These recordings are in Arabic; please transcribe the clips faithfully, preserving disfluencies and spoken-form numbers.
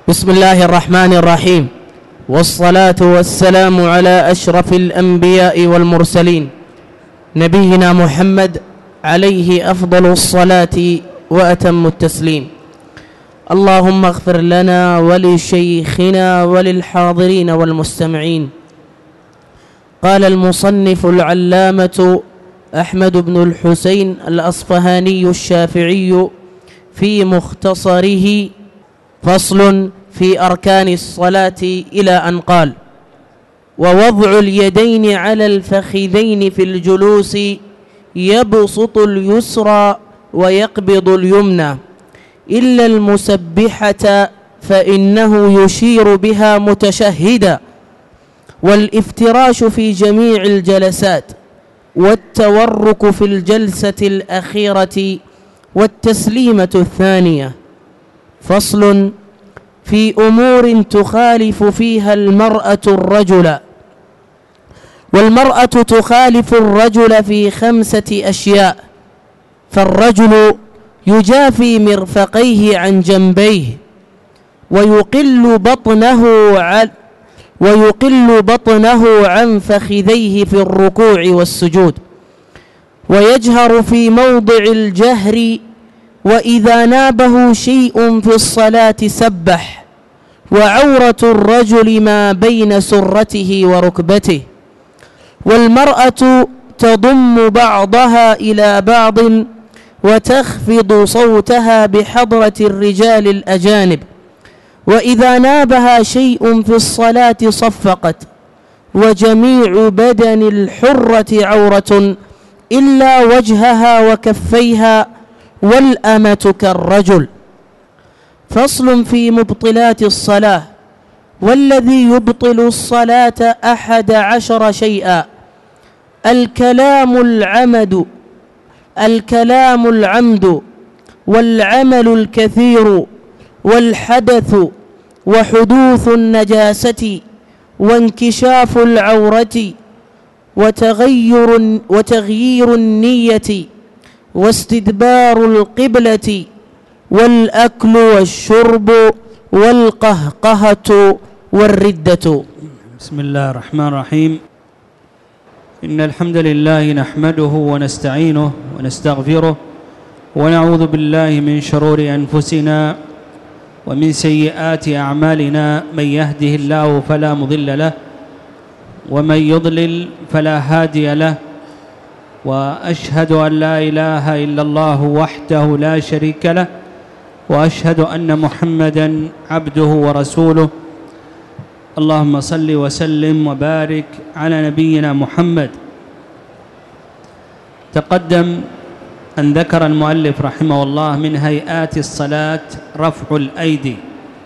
بسم الله الرحمن الرحيم، والصلاة والسلام على أشرف الأنبياء والمرسلين نبينا محمد عليه أفضل الصلاة وأتم التسليم. اللهم اغفر لنا ولشيخنا وللحاضرين والمستمعين. قال المصنف العلامة أحمد بن الحسين الأصفهاني الشافعي في مختصره: فصل في أركان الصلاة، إلى أن قال: ووضع اليدين على الفخذين في الجلوس يبسط اليسرى ويقبض اليمنى إلا المسبحة فإنه يشير بها متشهدا، والافتراش في جميع الجلسات، والتورك في الجلسة الأخيرة، والتسليمة الثانية. فصل في أمور تخالف فيها المرأة الرجل. والمرأة تخالف الرجل في خمسة أشياء: فالرجل يجافي مرفقيه عن جنبيه، ويقل بطنه عن ويقل بطنه عن فخذيه في الركوع والسجود، ويجهر في موضع الجهر، وإذا نابه شيء في الصلاة سبح، وعورة الرجل ما بين سرته وركبته. والمرأة تضم بعضها إلى بعض وتخفض صوتها بحضرة الرجال الأجانب، وإذا نابها شيء في الصلاة صفقت. وجميع بدن الحرة عورة إلا وجهها وكفيها، والأمة كالرجل. فصل في مبطلات الصلاة. والذي يبطل الصلاة أحد عشر شيئا: الكلام العمد الكلام العمد والعمل الكثير، والحدث، وحدوث النجاسة، وانكشاف العورة، وتغير, وتغيير النية، واستدبار القبلة، والأكل والشرب، والقهقهة، والردة. بسم الله الرحمن الرحيم. إن الحمد لله نحمده ونستعينه ونستغفره، ونعوذ بالله من شرور أنفسنا ومن سيئات أعمالنا. من يهده الله فلا مضل له، ومن يضلل فلا هادي له. وأشهد أن لا إله إلا الله وحده لا شريك له، وأشهد أن محمدًا عبده ورسوله. اللهم صل وسلم وبارك على نبينا محمد. تقدم أن ذكر المؤلف رحمه الله من هيئات الصلاة رفع الأيدي،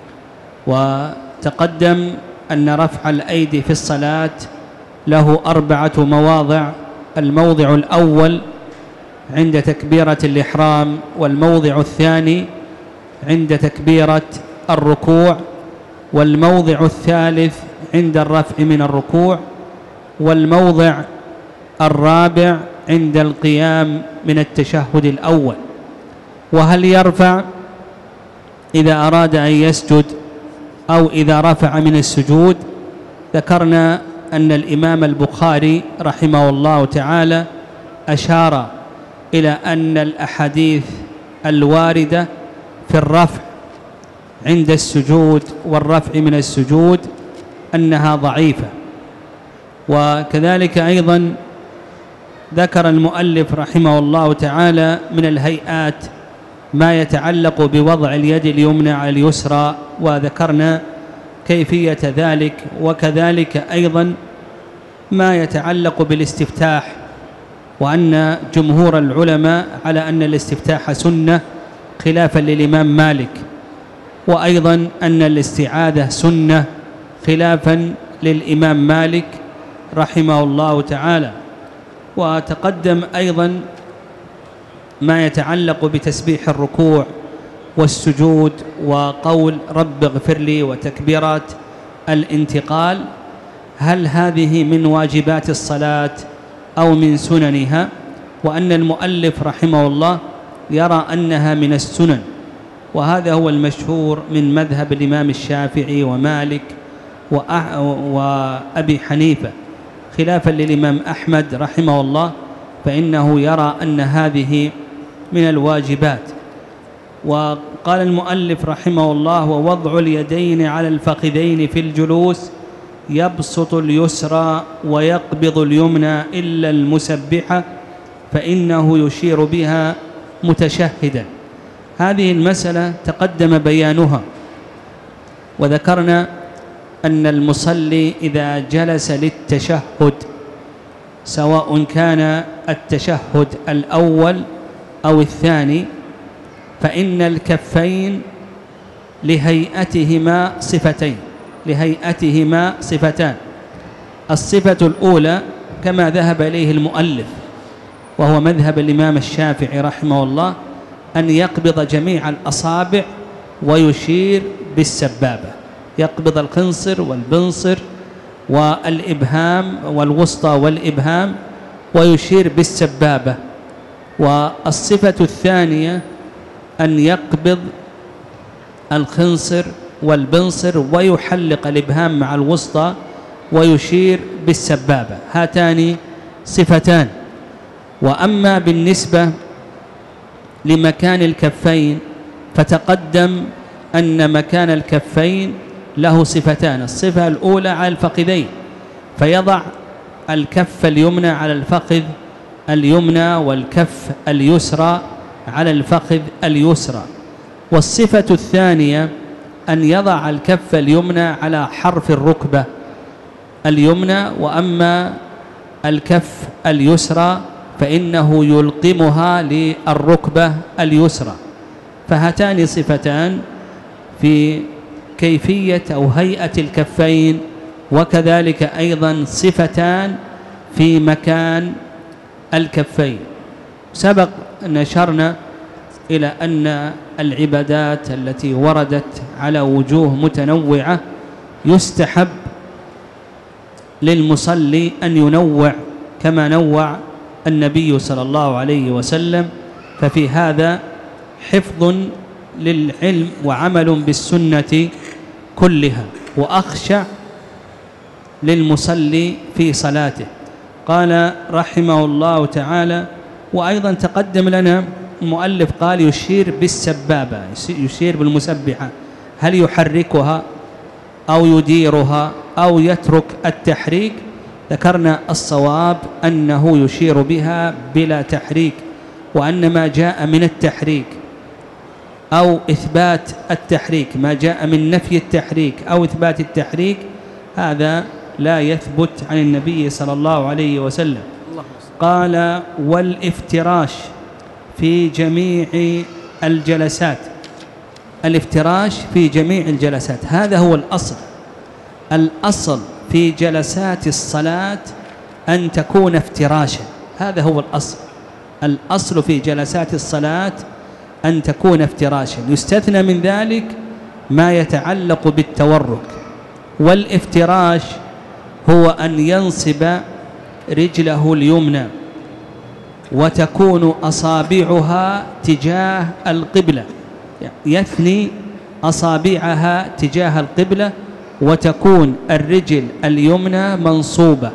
وتقدم أن رفع الأيدي في الصلاة له أربعة مواضع: الموضع الأول عند تكبيرة الإحرام، والموضع الثاني عند تكبيرة الركوع، والموضع الثالث عند الرفع من الركوع، والموضع الرابع عند القيام من التشهد الأول. وهل يرفع إذا أراد أن يسجد أو إذا رفع من السجود؟ ذكرنا أن الإمام البخاري رحمه الله تعالى أشار إلى أن الأحاديث الواردة في الرفع عند السجود والرفع من السجود أنها ضعيفة. وكذلك أيضا ذكر المؤلف رحمه الله تعالى من الهيئات ما يتعلق بوضع اليد اليمنى على اليسرى، وذكرنا كيفية ذلك. وكذلك أيضا ما يتعلق بالاستفتاح، وأن جمهور العلماء على أن الاستفتاح سنة خلافا للإمام مالك، وأيضا أن الاستعاذة سنة خلافا للإمام مالك رحمه الله تعالى. وتقدم أيضا ما يتعلق بتسبيح الركوع والسجود، وقول رب اغفر لي، وتكبيرات الانتقال. هل هذه من واجبات الصلاة أو من سننها؟ وأن المؤلف رحمه الله يرى أنها من السنن، وهذا هو المشهور من مذهب الإمام الشافعي ومالك وأبي حنيفة، خلافا للإمام أحمد رحمه الله، فإنه يرى أن هذه من الواجبات. وقال المؤلف رحمه الله: ووضع اليدين على الفخذين في الجلوس يبسط اليسرى ويقبض اليمنى إلا المسبحة فإنه يشير بها متشهدا. هذه المسألة تقدم بيانها، وذكرنا أن المصلي إذا جلس للتشهد، سواء كان التشهد الأول أو الثاني، فإن الكفين لهيئتهما صفتين لهيئتهما صفتان. الصفة الأولى كما ذهب إليه المؤلف، وهو مذهب الإمام الشافعي رحمه الله، أن يقبض جميع الأصابع ويشير بالسبابة، يقبض الخنصر والبنصر والإبهام والوسطى والإبهام ويشير بالسبابة. والصفة الثانية أن يقبض الخنصر والبنصر ويحلق الإبهام مع الوسطى ويشير بالسبابة. هاتان صفتان. وأما بالنسبة لمكان الكفين فتقدم أن مكان الكفين له صفتان. الصفة الأولى على الفخذين، فيضع الكف اليمنى على الفخذ اليمنى والكف اليسرى على الفخذ اليسرى. والصفة الثانية أن يضع الكف اليمنى على حرف الركبة اليمنى، وأما الكف اليسرى فإنه يلقمها للركبة اليسرى. فهاتان صفتان في كيفية أو هيئة الكفين، وكذلك أيضا صفتان في مكان الكفين. سبق أن أشرنا إلى أن العبادات التي وردت على وجوه متنوعة يستحب للمصلي أن ينوع كما نوع النبي صلى الله عليه وسلم، ففي هذا حفظ للعلم وعمل بالسنة كلها وأخشع للمصلي في صلاته. قال رحمه الله تعالى: وأيضا تقدم لنا المؤلف قال يشير بالسبابة، يشير بالمسبحة، هل يحركها أو يديرها أو يترك التحريك؟ ذكرنا الصواب أنه يشير بها بلا تحريك، وأن ما جاء من التحريك أو إثبات التحريك، ما جاء من نفي التحريك أو إثبات التحريك، هذا لا يثبت عن النبي صلى الله عليه وسلم. قال: والافتراش في جميع الجلسات. الافتراش في جميع الجلسات هذا هو الأصل. الأصل في جلسات الصلاة أن تكون افتراشا، هذا هو الأصل. الأصل في جلسات الصلاة أن تكون افتراشا، يستثنى من ذلك ما يتعلق بالتورك. والافتراش هو أن ينصب رجله اليمنى وتكون أصابعها تجاه القبلة، يثني أصابعها تجاه القبلة وتكون الرجل اليمنى منصوبة.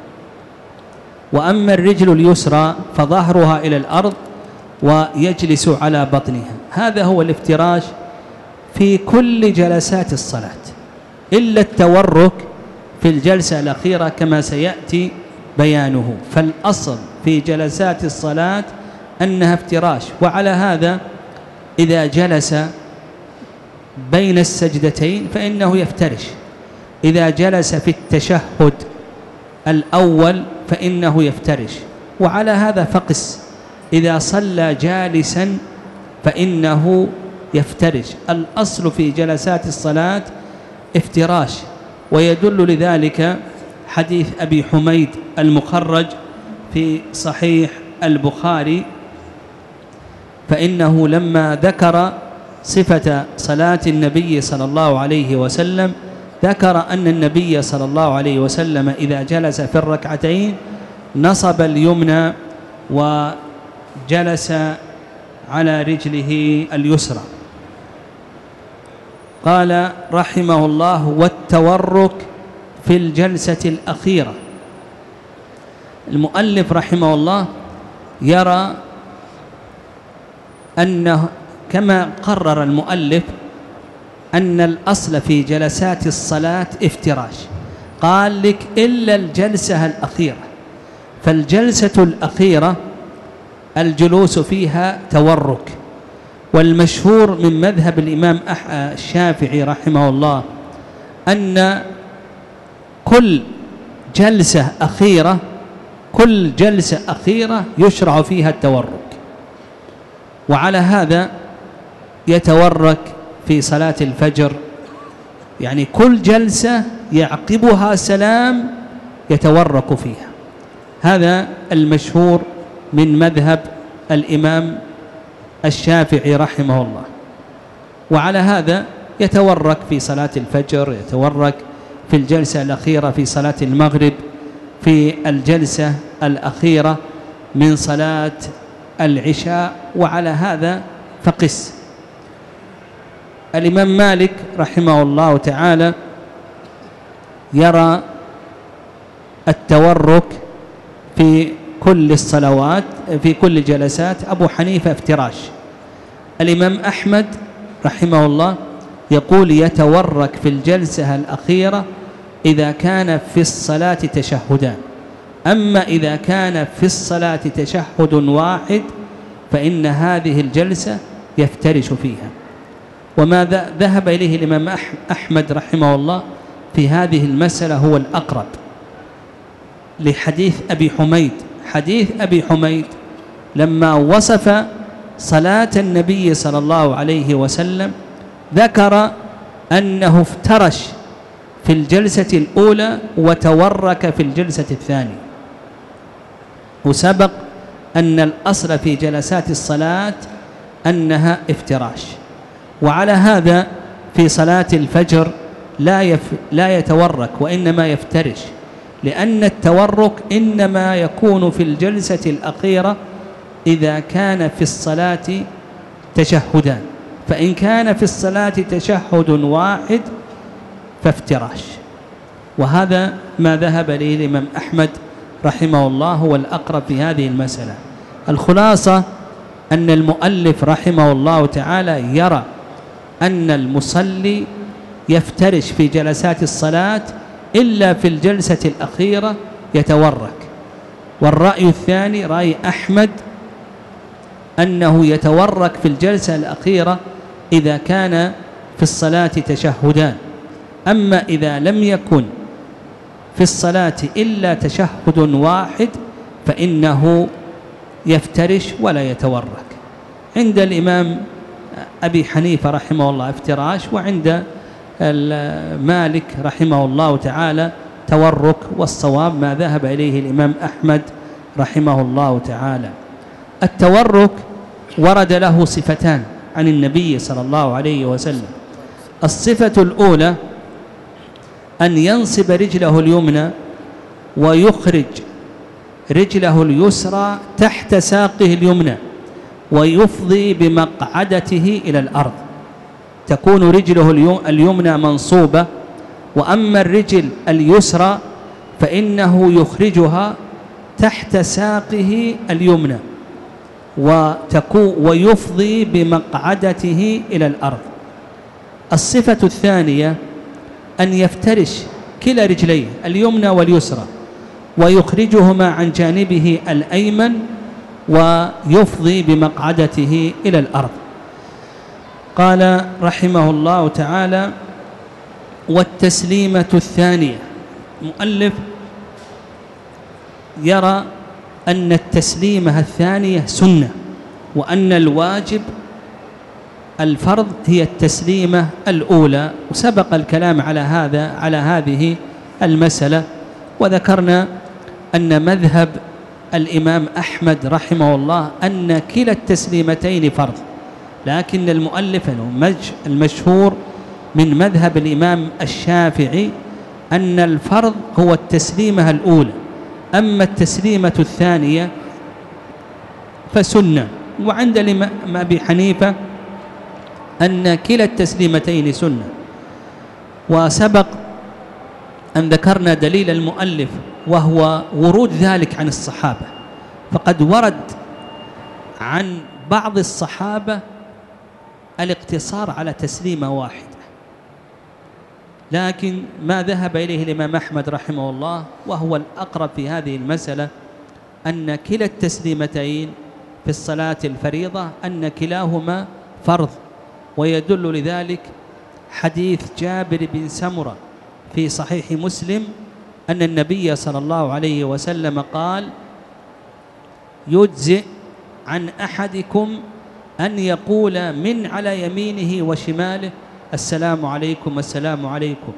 وأما الرجل اليسرى فظهرها إلى الأرض ويجلس على بطنها. هذا هو الافتراش في كل جلسات الصلاة، إلا التورك في الجلسة الأخيرة كما سيأتي بيانه. فالأصل في جلسات الصلاة أنها افتراش. وعلى هذا إذا جلس بين السجدتين فإنه يفترش، إذا جلس في التشهد الأول فإنه يفترش. وعلى هذا فقس، إذا صلى جالسا فإنه يفترش. الأصل في جلسات الصلاة افتراش، ويدل لذلك حديث أبي حميد المخرج في صحيح البخاري، فإنه لما ذكر صفة صلاة النبي صلى الله عليه وسلم ذكر أن النبي صلى الله عليه وسلم إذا جلس في الركعتين نصب اليمنى وجلس على رجله اليسرى. قال رحمه الله: والتورك في الجلسة الأخيرة. المؤلف رحمه الله يرى أنه كما قرر المؤلف أن الأصل في جلسات الصلاة افتراش، قال لك إلا الجلسة الأخيرة، فالجلسة الأخيرة الجلوس فيها تورك. والمشهور من مذهب الإمام الشافعي رحمه الله أن كل جلسة أخيرة كل جلسة أخيرة يشرع فيها التورك، وعلى هذا يتورك في صلاة الفجر، يعني كل جلسة يعقبها سلام يتورك فيها. هذا المشهور من مذهب الإمام الشافعي رحمه الله، وعلى هذا يتورك في صلاة الفجر، يتورك في الجلسة الأخيرة في صلاة المغرب، في الجلسة الأخيرة من صلاة العشاء، وعلى هذا فقس. الإمام مالك رحمه الله تعالى يرى التورك في كل الصلوات في كل جلسات. أبو حنيفة افتراش. الإمام أحمد رحمه الله يقول يتورك في الجلسة الأخيرة إذا كان في الصلاة تشهدان، أما إذا كان في الصلاة تشهد واحد فإن هذه الجلسة يفترش فيها. وما ذهب إليه الإمام أحمد رحمه الله في هذه المسألة هو الأقرب لحديث أبي حميد. حديث أبي حميد لما وصف صلاة النبي صلى الله عليه وسلم ذكر أنه افترش في الجلسة الأولى وتورك في الجلسة الثانية، وسبق أن الأصل في جلسات الصلاة أنها افتراش. وعلى هذا في صلاة الفجر لا, يف لا يتورك وإنما يفترش، لأن التورك إنما يكون في الجلسة الأخيرة إذا كان في الصلاة تشهدان، فإن كان في الصلاة تشهد واحد فافتراش. وهذا ما ذهب إليه الإمام أحمد رحمه الله هو الأقرب في هذه المسألة. الخلاصة أن المؤلف رحمه الله تعالى يرى أن المصلي يفترش في جلسات الصلاة إلا في الجلسة الأخيرة يتورك. والرأي الثاني رأي أحمد أنه يتورك في الجلسة الأخيرة إذا كان في الصلاة تشهدان، أما إذا لم يكن في الصلاة إلا تشهد واحد فإنه يفترش ولا يتورك. عند الإمام أبي حنيفة رحمه الله افتراش، وعند مالك رحمه الله تعالى تورك، والصواب ما ذهب إليه الإمام أحمد رحمه الله تعالى. التورك ورد له صفتان عن النبي صلى الله عليه وسلم. الصفة الأولى أن ينصب رجله اليمنى ويخرج رجله اليسرى تحت ساقه اليمنى ويفضي بمقعدته إلى الأرض، تكون رجله اليمنى منصوبة، وأما الرجل اليسرى فإنه يخرجها تحت ساقه اليمنى ويفضي بمقعدته إلى الأرض. الصفة الثانية أن يفترش كلا رجليه اليمنى واليسرى ويخرجهما عن جانبه الأيمن ويفضي بمقعدته إلى الأرض. قال رحمه الله تعالى: والتسليمة الثانية. مؤلف يرى أن التسليمة الثانية سنة، وأن الواجب الفرض هي التسليمة الأولى، وسبق الكلام على هذا على هذه المسألة. وذكرنا أن مذهب الإمام أحمد رحمه الله أن كلا التسليمتين فرض، لكن المؤلف المشهور من مذهب الإمام الشافعي أن الفرض هو التسليمة الأولى، أما التسليمة الثانية فسنة. وعند الإمام أبي حنيفة أن كلا التسليمتين سنة. وسبق أن ذكرنا دليل المؤلف وهو ورود ذلك عن الصحابة، فقد ورد عن بعض الصحابة الاقتصار على تسليمة واحدة، لكن ما ذهب إليه الإمام أحمد رحمه الله وهو الأقرب في هذه المسألة أن كلا التسليمتين في الصلاة الفريضة أن كلاهما فرض. ويدل لذلك حديث جابر بن سمرة في صحيح مسلم أن النبي صلى الله عليه وسلم قال: يجزئ عن أحدكم أن يقول من على يمينه وشماله السلام عليكم السلام عليكم،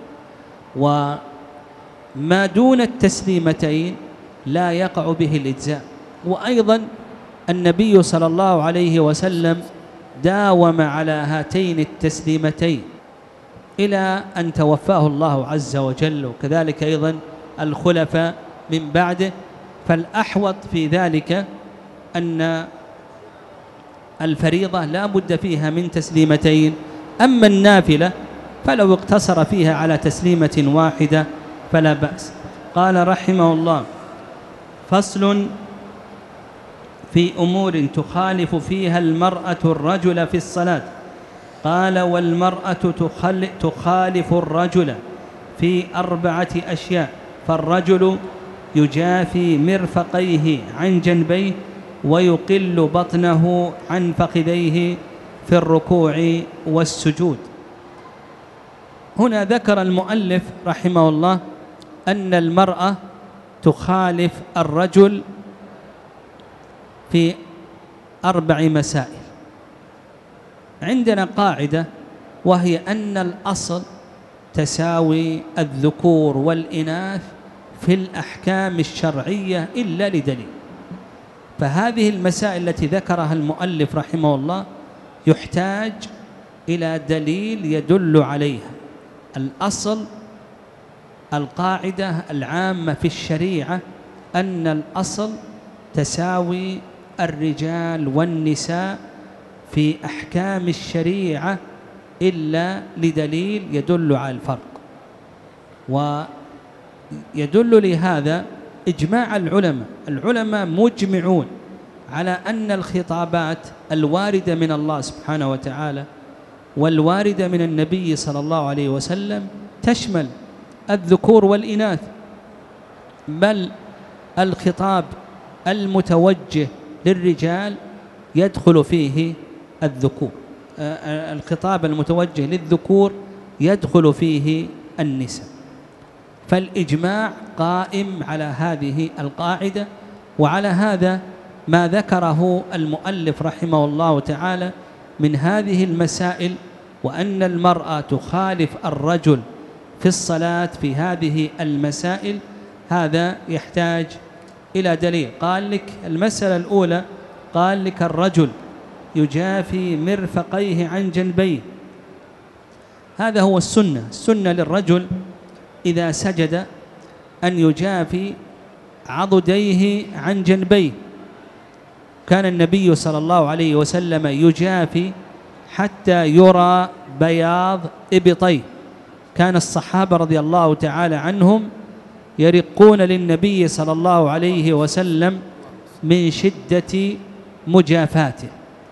وما دون التسليمتين لا يقع به الإجزاء. وأيضا النبي صلى الله عليه وسلم داوم على هاتين التسليمتين إلى أن توفاه الله عز وجل، وكذلك أيضا الخلفاء من بعده. فالأحوط في ذلك أن الفريضة لا بد فيها من تسليمتين، أما النافلة فلو اقتصر فيها على تسليمة واحدة فلا بأس. قال رحمه الله: فصل في أمور تخالف فيها المرأة الرجل في الصلاة. قال: والمرأة تخالف الرجل في أربعة أشياء. فالرجل يجافي مرفقيه عن جنبيه ويقل بطنه عن فخذيه في الركوع والسجود. هنا ذكر المؤلف رحمه الله أن المرأة تخالف الرجل في أربع مسائل. عندنا قاعدة وهي أن الأصل تساوي الذكور والإناث في الأحكام الشرعية إلا لدليل. فهذه المسائل التي ذكرها المؤلف رحمه الله يحتاج إلى دليل يدل عليها. الأصل القاعدة العامة في الشريعة أن الأصل تساوي الرجال والنساء في أحكام الشريعة إلا لدليل يدل على الفرق. ويدل لهذا إجماع العلماء العلماء مجمعون على أن الخطابات الواردة من الله سبحانه وتعالى والواردة من النبي صلى الله عليه وسلم تشمل الذكور والإناث، بل الخطاب المتوجه للرجال يدخل فيه الذكور، الخطاب المتوجه للذكور يدخل فيه النساء. فالإجماع قائم على هذه القاعدة، وعلى هذا ما ذكره المؤلف رحمه الله تعالى من هذه المسائل، وأن المرأة تخالف الرجل في الصلاة في هذه المسائل، هذا يحتاج إلى دليل. قال لك المسألة الأولى، قال لك الرجل يجافي مرفقيه عن جنبيه. هذا هو السنة. السنة للرجل إذا سجد أن يجافي عضديه عن جنبيه. كان النبي صلى الله عليه وسلم يجافي حتى يرى بياض إبطيه. كان الصحابة رضي الله تعالى عنهم يرقون للنبي صلى الله عليه وسلم من شدة مجافاته.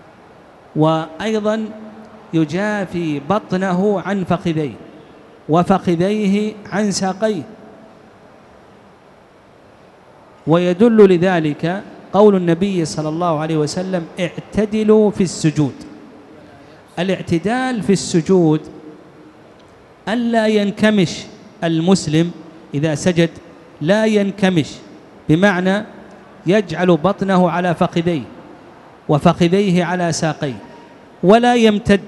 وأيضا يجافي بطنه عن فخذيه وفخذيه عن ساقيه. ويدل لذلك قول النبي صلى الله عليه وسلم: اعتدلوا في السجود. الاعتدال في السجود ألا ينكمش المسلم إذا سجد، لا ينكمش بمعنى يجعل بطنه على فخذيه وفخذيه على ساقيه، ولا يمتد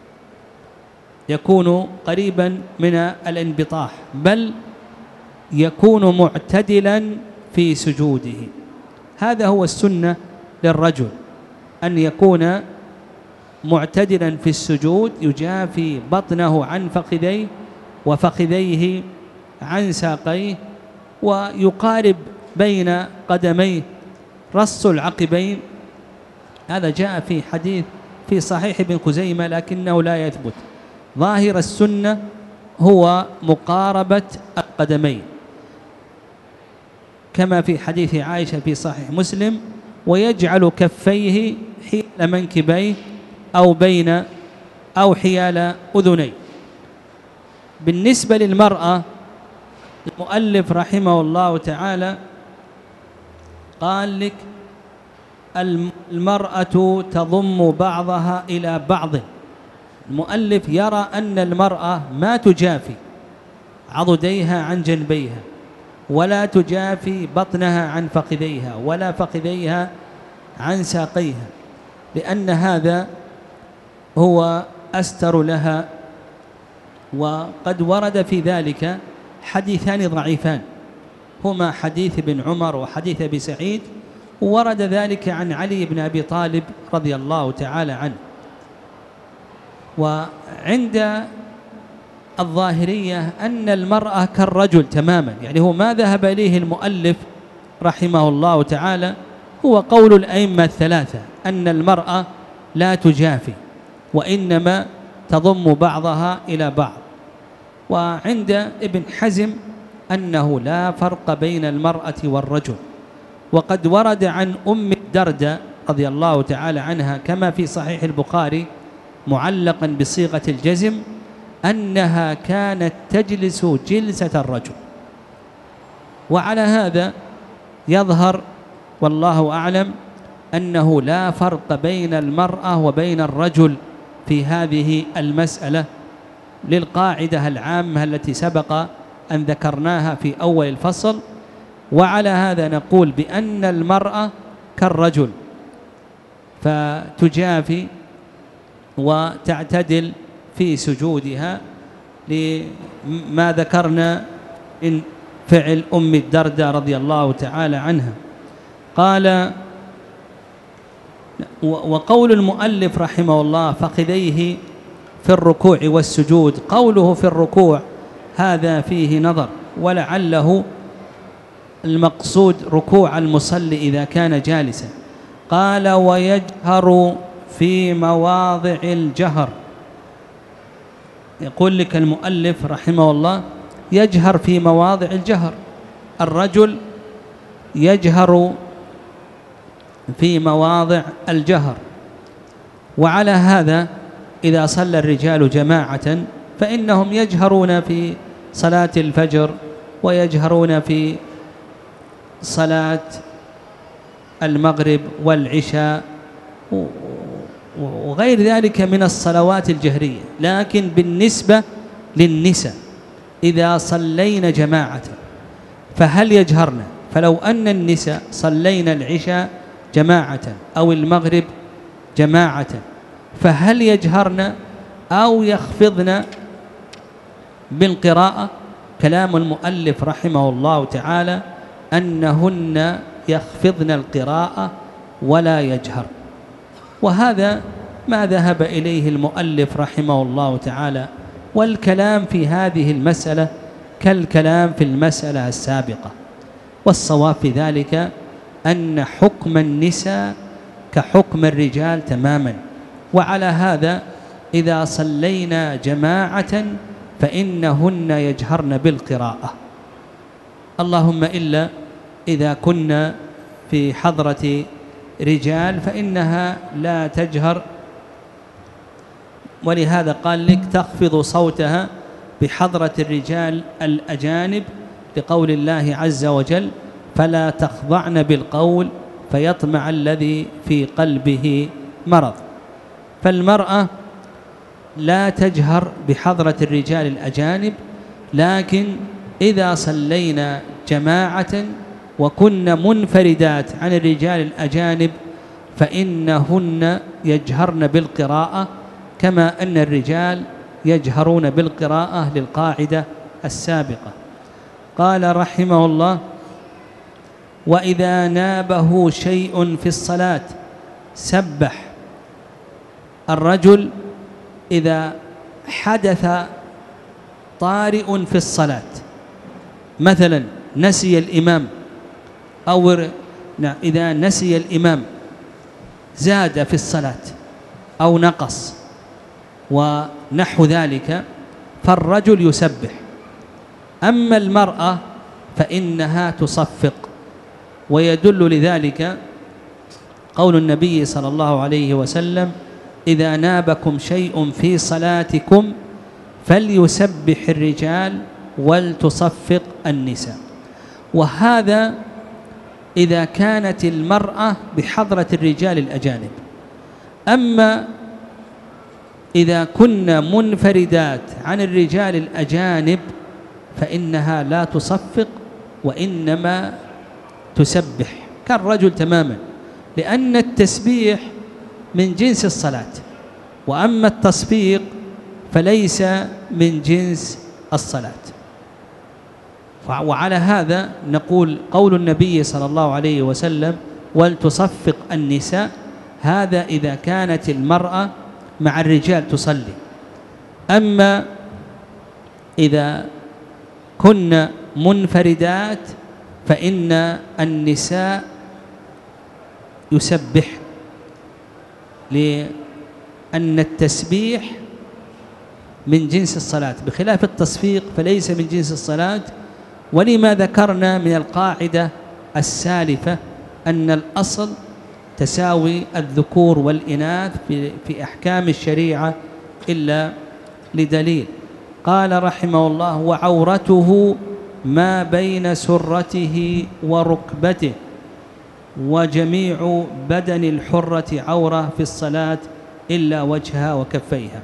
يكون قريبا من الانبطاح، بل يكون معتدلا في سجوده. هذا هو السنة للرجل، أن يكون معتدلا في السجود، يجافي بطنه عن فخذيه وفخذيه عن ساقيه، ويقارب بين قدميه رص العقبين. هذا جاء في حديث في صحيح ابن خزيمة لكنه لا يثبت. ظاهر السنة هو مقاربة القدمين كما في حديث عائشة في صحيح مسلم: ويجعل كفيه حيال منكبيه أو بين أو حيال أذنيه. بالنسبة للمرأة، المؤلف رحمه الله تعالى قال لك: المرأة تضم بعضها إلى بعض. المؤلف يرى أن المرأة ما تجافي عضديها عن جنبيها، ولا تجافي بطنها عن فخذيها، ولا فخذيها عن ساقيها، لأن هذا هو أستر لها. وقد ورد في ذلك حديثان ضعيفان، هما حديث ابن عمر وحديث أبي سعيد، ورد ذلك عن علي بن أبي طالب رضي الله تعالى عنه. وعند الظاهرية أن المرأة كالرجل تماما، يعني هو ما ذهب إليه المؤلف رحمه الله تعالى هو قول الأئمة الثلاثة، أن المرأة لا تجافي وإنما تضم بعضها إلى بعض. وعند ابن حزم أنه لا فرق بين المرأة والرجل. وقد ورد عن أم الدرداء رضي الله تعالى عنها كما في صحيح البخاري معلقا بصيغة الجزم أنها كانت تجلس جلسة الرجل. وعلى هذا يظهر والله أعلم أنه لا فرق بين المرأة وبين الرجل في هذه المسألة، للقاعدة العامة التي سبق أن ذكرناها في أول الفصل. وعلى هذا نقول بأن المرأة كالرجل، فتجافي وتعتدل في سجودها لما ذكرنا من فعل أم الدرداء رضي الله تعالى عنها. قال: وقول المؤلف رحمه الله فخذيه في الركوع والسجود، قوله في الركوع هذا فيه نظر، ولعله المقصود ركوع المصلي إذا كان جالسا. قال: ويجهر في مواضع الجهر. يقول لك المؤلف رحمه الله يجهر في مواضع الجهر، الرجل يجهر في مواضع الجهر. وعلى هذا إذا صلى الرجال جماعة فإنهم يجهرون في صلاة الفجر، ويجهرون في صلاة المغرب والعشاء وغير ذلك من الصلوات الجهرية. لكن بالنسبة للنساء إذا صلين جماعة فهل يجهرن؟ فلو أن النساء صلين العشاء جماعة أو المغرب جماعة فهل يجهرن أو يخفضن بالقراءة؟ كلام المؤلف رحمه الله تعالى أنهن يخفضن القراءة ولا يجهر. وهذا ما ذهب إليه المؤلف رحمه الله تعالى. والكلام في هذه المسألة كالكلام في المسألة السابقة، والصواب في ذلك أن حكم النساء كحكم الرجال تماما. وعلى هذا إذا صلينا جماعة فإنهن يجهرن بالقراءة، اللهم إلا إذا كنا في حضرة رجال فإنها لا تجهر. ولهذا قال لك تخفض صوتها بحضرة الرجال الأجانب، لقول الله عز وجل: فلا تخضعن بالقول فيطمع الذي في قلبه مرض. فالمرأة لا تجهر بحضرة الرجال الأجانب، لكن إذا صلينا جماعة وكن منفردات عن الرجال الأجانب فإنهن يجهرن بالقراءة كما أن الرجال يجهرون بالقراءة للقاعدة السابقة. قال رحمه الله: وإذا نابه شيء في الصلاة سبح. الرجل إذا حدث طارئ في الصلاة، مثلا نسي الإمام أو إذا نسي الإمام زاد في الصلاة أو نقص ونحو ذلك فالرجل يسبح، أما المرأة فإنها تصفق. ويدل لذلك قول النبي صلى الله عليه وسلم: إذا نابكم شيء في صلاتكم فليسبح الرجال ولتصفق النساء. وهذا إذا كانت المرأة بحضرة الرجال الأجانب. أما إذا كنا منفردات عن الرجال الأجانب فإنها لا تصفق وإنما تسبح كالرجل تماما، لأن التسبيح من جنس الصلاة، وأما التصفيق فليس من جنس الصلاة. وعلى هذا نقول قول النبي صلى الله عليه وسلم: ولتصفق النساء، هذا إذا كانت المرأة مع الرجال تصلي. أما إذا كن منفردات فإن النساء يسبح، لأن التسبيح من جنس الصلاة بخلاف التصفيق فليس من جنس الصلاة. ولما ذكرنا من القاعدة السالفة أن الأصل تساوي الذكور والإناث في, في أحكام الشريعة إلا لدليل. قال رحمه الله: وعورته ما بين سرته وركبته، وجميع بدن الحرة عورة في الصلاة إلا وجهها وكفيها.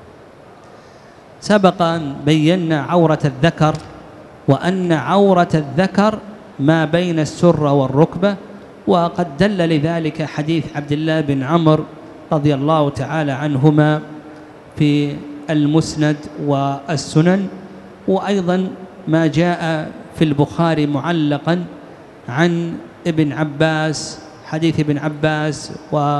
سبق أن بينا عورة الذكر، وأن عورة الذكر ما بين السرة والركبة، وقد دل لذلك حديث عبد الله بن عمرو رضي الله تعالى عنهما في المسند والسنن، وأيضا ما جاء في البخاري معلقا عن ابن عباس، حديث ابن عباس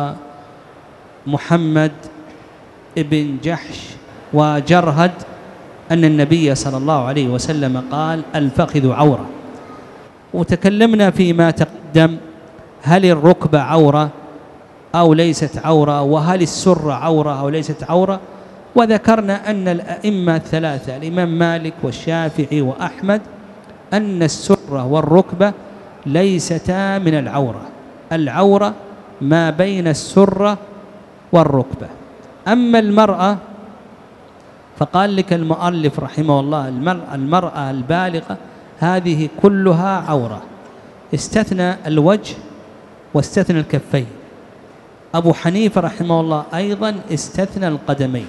ومحمد ابن جحش وجرهد أن النبي صلى الله عليه وسلم قال: الفخذ عورة. وتكلمنا فيما تقدم هل الركبة عورة أو ليست عورة، وهل السرة عورة أو ليست عورة. وذكرنا أن الأئمة الثلاثة الإمام مالك والشافعي وأحمد أن السرة والركبة ليستا من العورة، العورة ما بين السرة والركبة. أما المرأة فقال لك المؤلف رحمه الله: المرأة البالغة هذه كلها عورة، استثنى الوجه واستثنى الكفين. أبو حنيفة رحمه الله أيضا استثنى القدمين.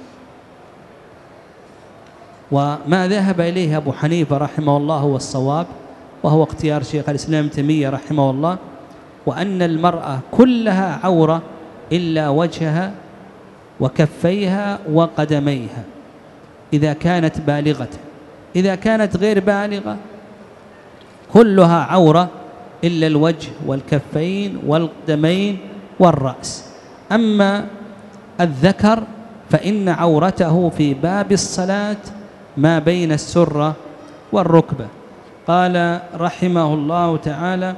وما ذهب إليه أبو حنيفة رحمه الله هو الصواب، وهو اختيار شيخ الإسلام ابن تيمية رحمه الله، وأن المرأة كلها عورة إلا وجهها وكفيها وقدميها إذا كانت بالغة. إذا كانت غير بالغة كلها عورة إلا الوجه والكفين والقدمين والرأس. أما الذكر فإن عورته في باب الصلاة ما بين السرة والركبة. قال رحمه الله تعالى: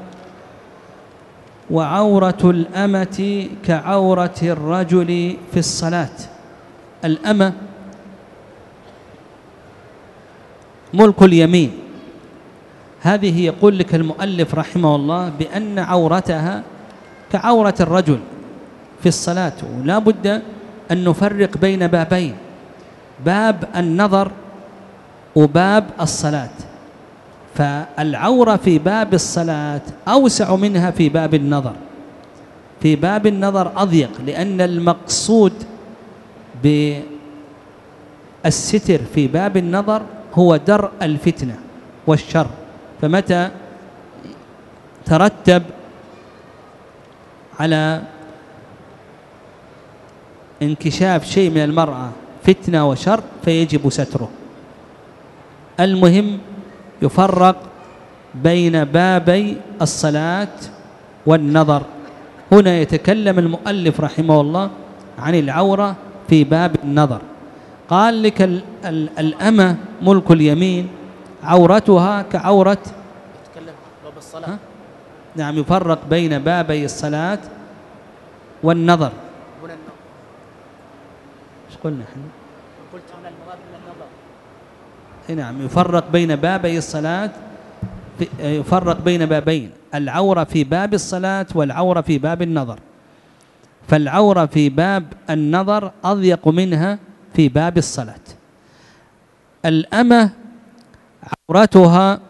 وعورة الأمة كعورة الرجل في الصلاة. الأمة ملك اليمين، هذه يقول لك المؤلف رحمه الله بأن عورتها كعورة الرجل في الصلاة. ولا بد أن نفرق بين بابين: باب النظر وباب الصلاة. فالعورة في باب الصلاة أوسع منها في باب النظر. في باب النظر أضيق، لأن المقصود بالستر في باب النظر هو درء الفتنة والشر. فمتى ترتب على انكشاف شيء من المرأة فتنة وشر فيجب ستره. المهم يفرق بين بابي الصلاة والنظر. هنا يتكلم المؤلف رحمه الله عن العورة في باب النظر. قال لك الأمة ملك اليمين عورتها كعورة يتكلم باب الصلاة. نعم، يفرق بين بابي الصلاة والنظر. قلنا احنا؟ قلت من المراد من النظر. نعم، يفرق بين بابي الصلاة، يفرق بين بابين: العورة في باب الصلاة والعورة في باب النظر. فالعورة في باب النظر أضيق منها في باب الصلاة. الأمة عورتها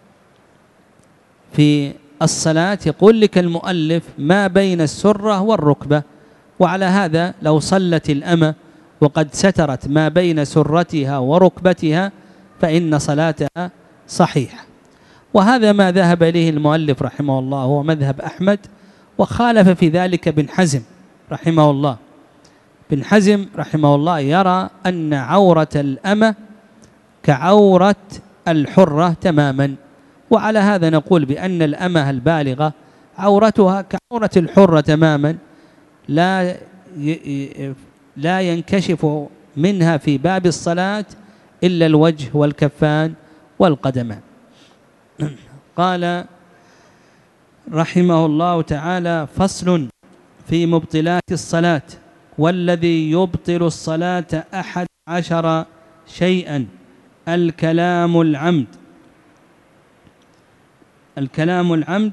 في الصلاة يقول لك المؤلف ما بين السرة والركبة، وعلى هذا لو صلت الأمة وقد سترت ما بين سرتها وركبتها فإن صلاتها صحيحة. وهذا ما ذهب إليه المؤلف رحمه الله، هو مذهب أحمد، وخالف في ذلك ابن حزم رحمه الله. ابن حزم رحمه الله يرى أن عورة الأمة كعورة الحرة تماما، وعلى هذا نقول بأن الأمة البالغة عورتها كعورة الحرة تماما، لا لا ينكشف منها في باب الصلاة إلا الوجه والكفان والقدمان. قال رحمه الله تعالى: فصل في مبطلات الصلاة: والذي يبطل الصلاة أحد عشر شيئا: الكلام العمد. الكلام العمد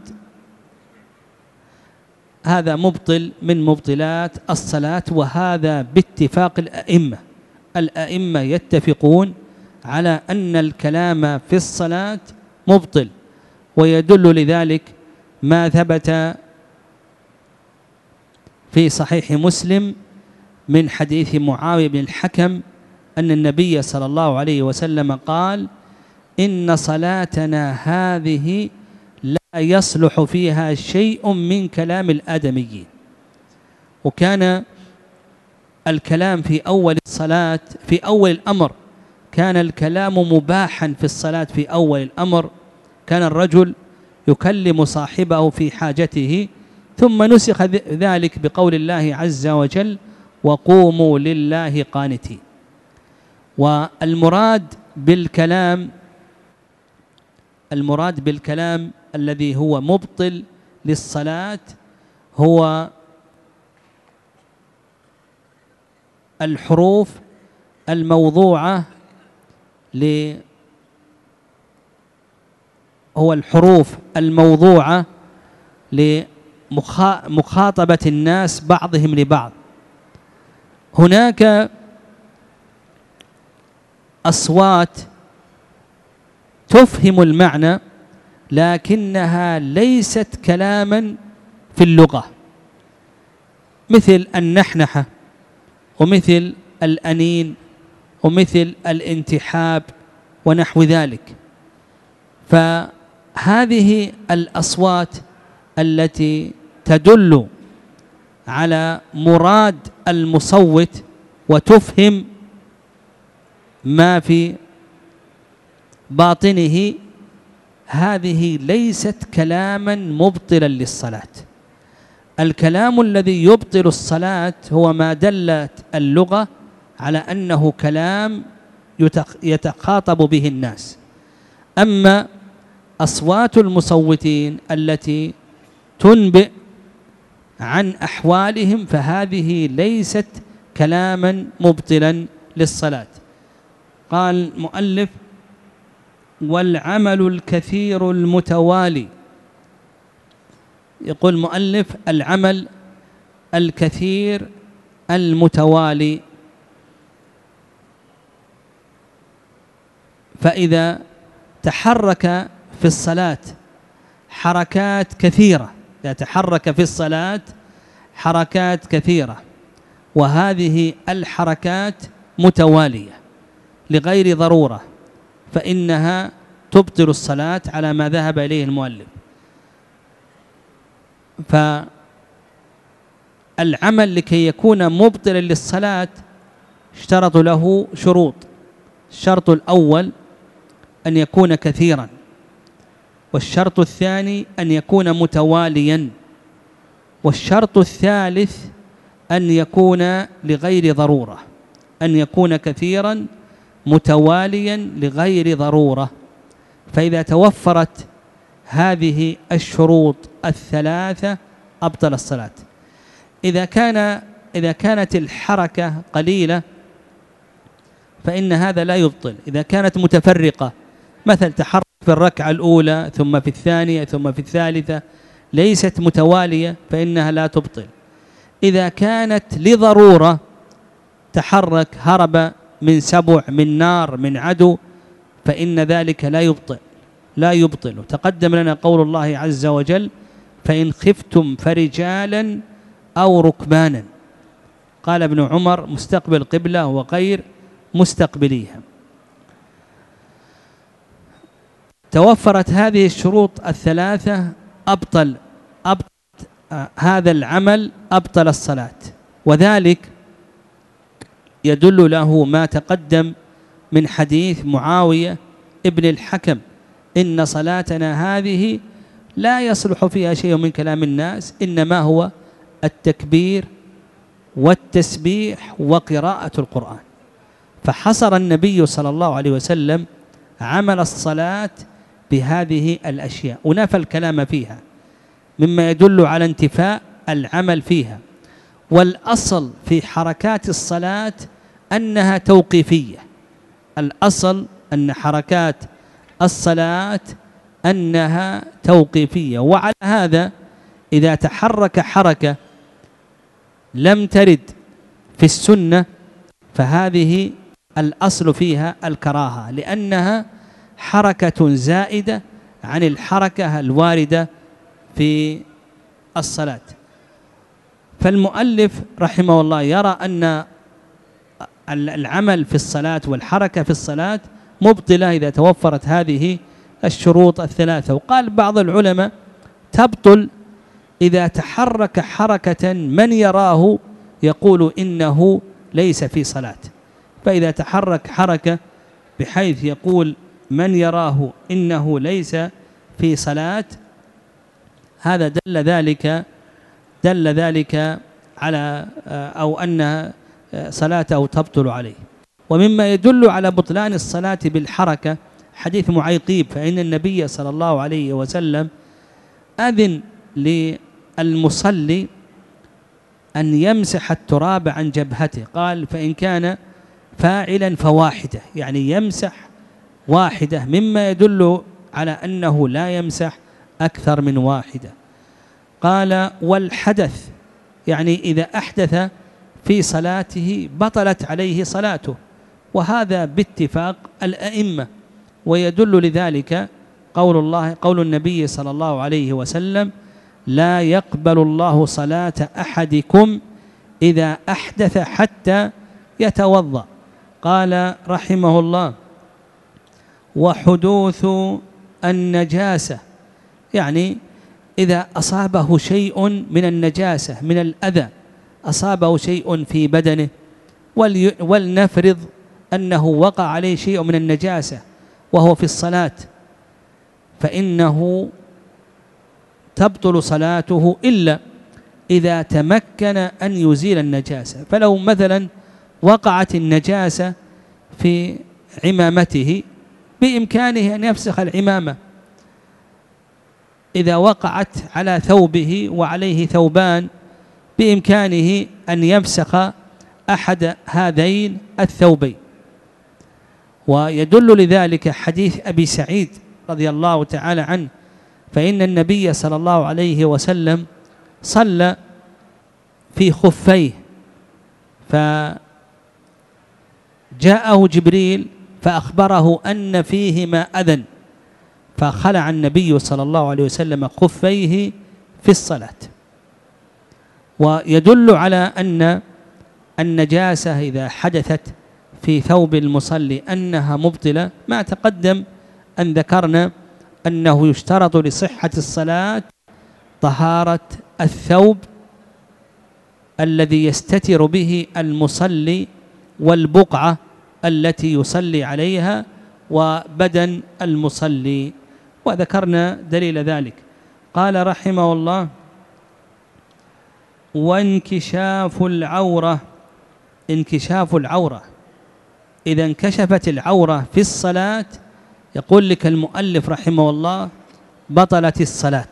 هذا مبطل من مبطلات الصلاة، وهذا باتفاق الأئمة. الأئمة يتفقون على أن الكلام في الصلاة مبطل، ويدل لذلك ما ثبت في صحيح مسلم من حديث معاوية بن الحكم أن النبي صلى الله عليه وسلم قال: إن صلاتنا هذه لا يصلح فيها شيء من كلام الآدميين. وكان الكلام في أول الصلاة في أول الأمر كان الكلام مباحا في الصلاة. في أول الأمر كان الرجل يكلم صاحبه في حاجته، ثم نسخ ذلك بقول الله عز وجل: وقوموا لله قانتين. والمراد بالكلام المراد بالكلام الذي هو مبطل للصلاة هو الحروف الموضوعة ل هو الحروف الموضوعة لمخاطبة الناس بعضهم لبعض. هناك أصوات تفهم المعنى لكنها ليست كلاما في اللغة، مثل النحنحة ومثل الأنين ومثل الانتحاب ونحو ذلك. فهذه الأصوات التي تدل على مراد المصوت وتفهم ما في باطنه، هذه ليست كلاما مبطلا للصلاة. الكلام الذي يبطل الصلاة هو ما دلت اللغة على أنه كلام يتخاطب به الناس. أما أصوات المصوتين التي تنبئ عن أحوالهم فهذه ليست كلاما مبطلا للصلاة. قال المؤلف: والعمل الكثير المتوالي. يقول المؤلف: العمل الكثير المتوالي. فإذا تحرك في الصلاة حركات كثيرة، يتحرك في الصلاة حركات كثيرة، وهذه الحركات متوالية لغير ضرورة، فإنها تبطل الصلاة على ما ذهب إليه المؤلف. فالعمل لكي يكون مبطلا للصلاة اشترط له شروط. الشرط الأول أن يكون كثيرا، والشرط الثاني أن يكون متواليا، والشرط الثالث أن يكون لغير ضرورة، أن يكون كثيرا متواليا لغير ضرورة. فإذا توفرت هذه الشروط الثلاثة أبطل الصلاة. إذا كان إذا كانت الحركة قليلة فإن هذا لا يبطل. إذا كانت متفرقة مثل تحرك في الركعة الأولى ثم في الثانية ثم في الثالثة ليست متوالية فإنها لا تبطل. إذا كانت لضرورة تحرك هرب من سبع من نار من عدو فإن ذلك لا يبطل لا يبطل. تقدم لنا قول الله عز وجل فإن خفتم فرجالا أو ركبانا. قال ابن عمر مستقبل قبلة وغير مستقبليها. توفرت هذه الشروط الثلاثة أبطل, أبطل آه هذا العمل أبطل الصلاة. وذلك يدل له ما تقدم من حديث معاوية ابن الحكم إن صلاتنا هذه لا يصلح فيها شيء من كلام الناس إنما هو التكبير والتسبيح وقراءة القرآن. فحصر النبي صلى الله عليه وسلم عمل الصلاة بهذه الأشياء ونفى الكلام فيها مما يدل على انتفاء العمل فيها. والأصل في حركات الصلاة أنها توقيفية. الأصل أن حركات الصلاة أنها توقيفية. وعلى هذا إذا تحرك حركة لم ترد في السنة فهذه الأصل فيها الكراهة لأنها حركة زائدة عن الحركة الواردة في الصلاة. فالمؤلف رحمه الله يرى أن العمل في الصلاة والحركة في الصلاة مبطلة إذا توفرت هذه الشروط الثلاثة. وقال بعض العلماء تبطل إذا تحرك حركة من يراه يقول إنه ليس في صلاة. فإذا تحرك حركة بحيث يقول من يراه إنه ليس في صلاة هذا دل ذلك دل ذلك على أو أن صلاته تبطل عليه. ومما يدل على بطلان الصلاة بالحركة حديث معيقيب فإن النبي صلى الله عليه وسلم أذن للمصلي أن يمسح التراب عن جبهته. قال فإن كان فاعلا فواحدة يعني يمسح واحدة مما يدل على أنه لا يمسح أكثر من واحدة. قال والحدث يعني إذا أحدث في صلاته بطلت عليه صلاته وهذا باتفاق الأئمة. ويدل لذلك قول الله قول النبي صلى الله عليه وسلم لا يقبل الله صلاة أحدكم إذا أحدث حتى يتوضأ. قال رحمه الله وحدوث النجاسة يعني إذا أصابه شيء من النجاسة من الأذى أصابه شيء في بدنه ولنفرض أنه وقع عليه شيء من النجاسة وهو في الصلاة فإنه تبطل صلاته إلا إذا تمكن أن يزيل النجاسة. فلو مثلا وقعت النجاسة في عمامته بإمكانه أن يفسخ العمامة. إذا وقعت على ثوبه وعليه ثوبان بإمكانه أن يفسخ أحد هذين الثوبين. ويدل لذلك حديث أبي سعيد رضي الله تعالى عنه فإن النبي صلى الله عليه وسلم صلى في خفيه فجاءه جبريل فأخبره أن فيهما أذى فخلع النبي صلى الله عليه وسلم خفيه في الصلاة. ويدل على أن النجاسة إذا حدثت في ثوب المصلي أنها مبطلة ما تقدم أن ذكرنا أنه يشترط لصحة الصلاة طهارة الثوب الذي يستتر به المصلي والبقعة التي يصلي عليها وبدن المصلي وذكرنا دليل ذلك. قال رحمه الله وانكشاف العورة. انكشاف العورة إذا انكشفت العورة في الصلاة يقول لك المؤلف رحمه الله بطلت الصلاة.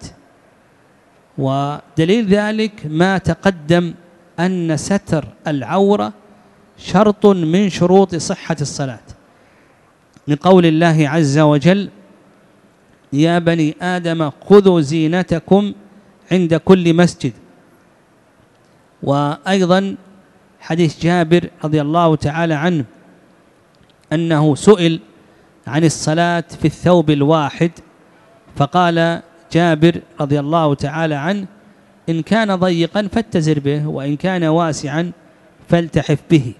ودليل ذلك ما تقدم أن ستر العورة شرط من شروط صحة الصلاة، لقول الله عز وجل: يا بني آدم خذوا زينتكم عند كل مسجد. وأيضا حديث جابر رضي الله تعالى عنه أنه سئل عن الصلاة في الثوب الواحد، فقال جابر رضي الله تعالى عنه: إن كان ضيقا فاتزر به، وإن كان واسعا فالتحف به.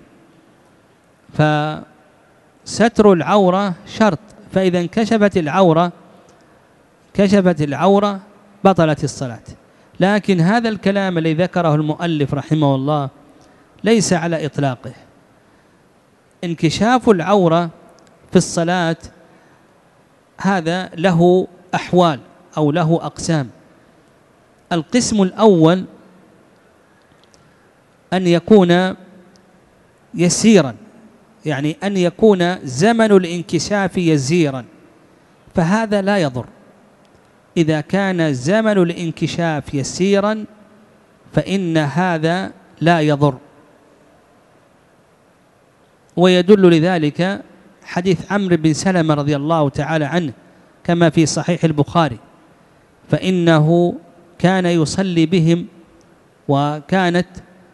فستر العورة شرط، فإذا انكشفت العورة كشفت العورة بطلت الصلاة. لكن هذا الكلام الذي ذكره المؤلف رحمه الله ليس على إطلاقه. انكشاف العورة في الصلاة هذا له أحوال أو له أقسام. القسم الأول أن يكون يسيرا، يعني أن يكون زمن الانكشاف يسيرا، فهذا لا يضر. إذا كان زمن الانكشاف يسيرا فإن هذا لا يضر. ويدل لذلك حديث عمرو بن سلمة رضي الله تعالى عنه كما في صحيح البخاري، فإنه كان يصلي بهم وكانت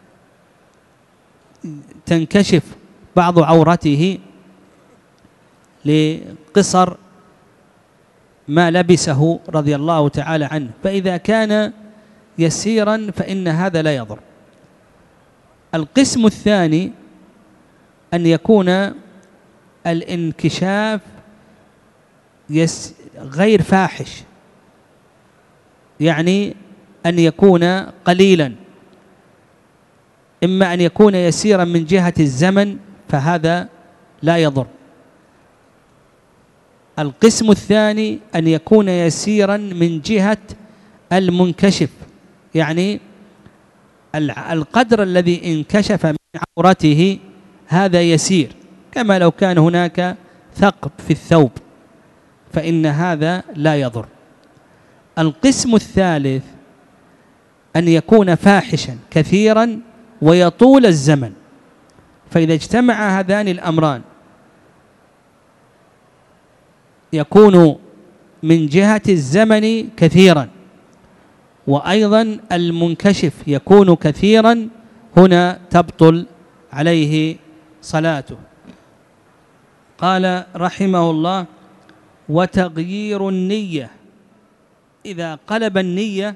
تنكشف بعض عورته لقصر ما لبسه رضي الله تعالى عنه، فإذا كان يسيرا فإن هذا لا يضر. القسم الثاني أن يكون الانكشاف غير فاحش، يعني أن يكون قليلا، إما أن يكون يسيرا من جهة الزمن فهذا لا يضر. القسم الثاني أن يكون يسيرا من جهة المنكشف، يعني القدر الذي انكشف من عورته هذا يسير، كما لو كان هناك ثقب في الثوب، فإن هذا لا يضر. القسم الثالث أن يكون فاحشا كثيرا ويطول الزمن، فإذا اجتمع هذان الأمران يكون من جهة الزمن كثيرا وأيضا المنكشف يكون كثيرا، هنا تبطل عليه صلاته. قال رحمه الله: وتغيير النية، إذا قلب النية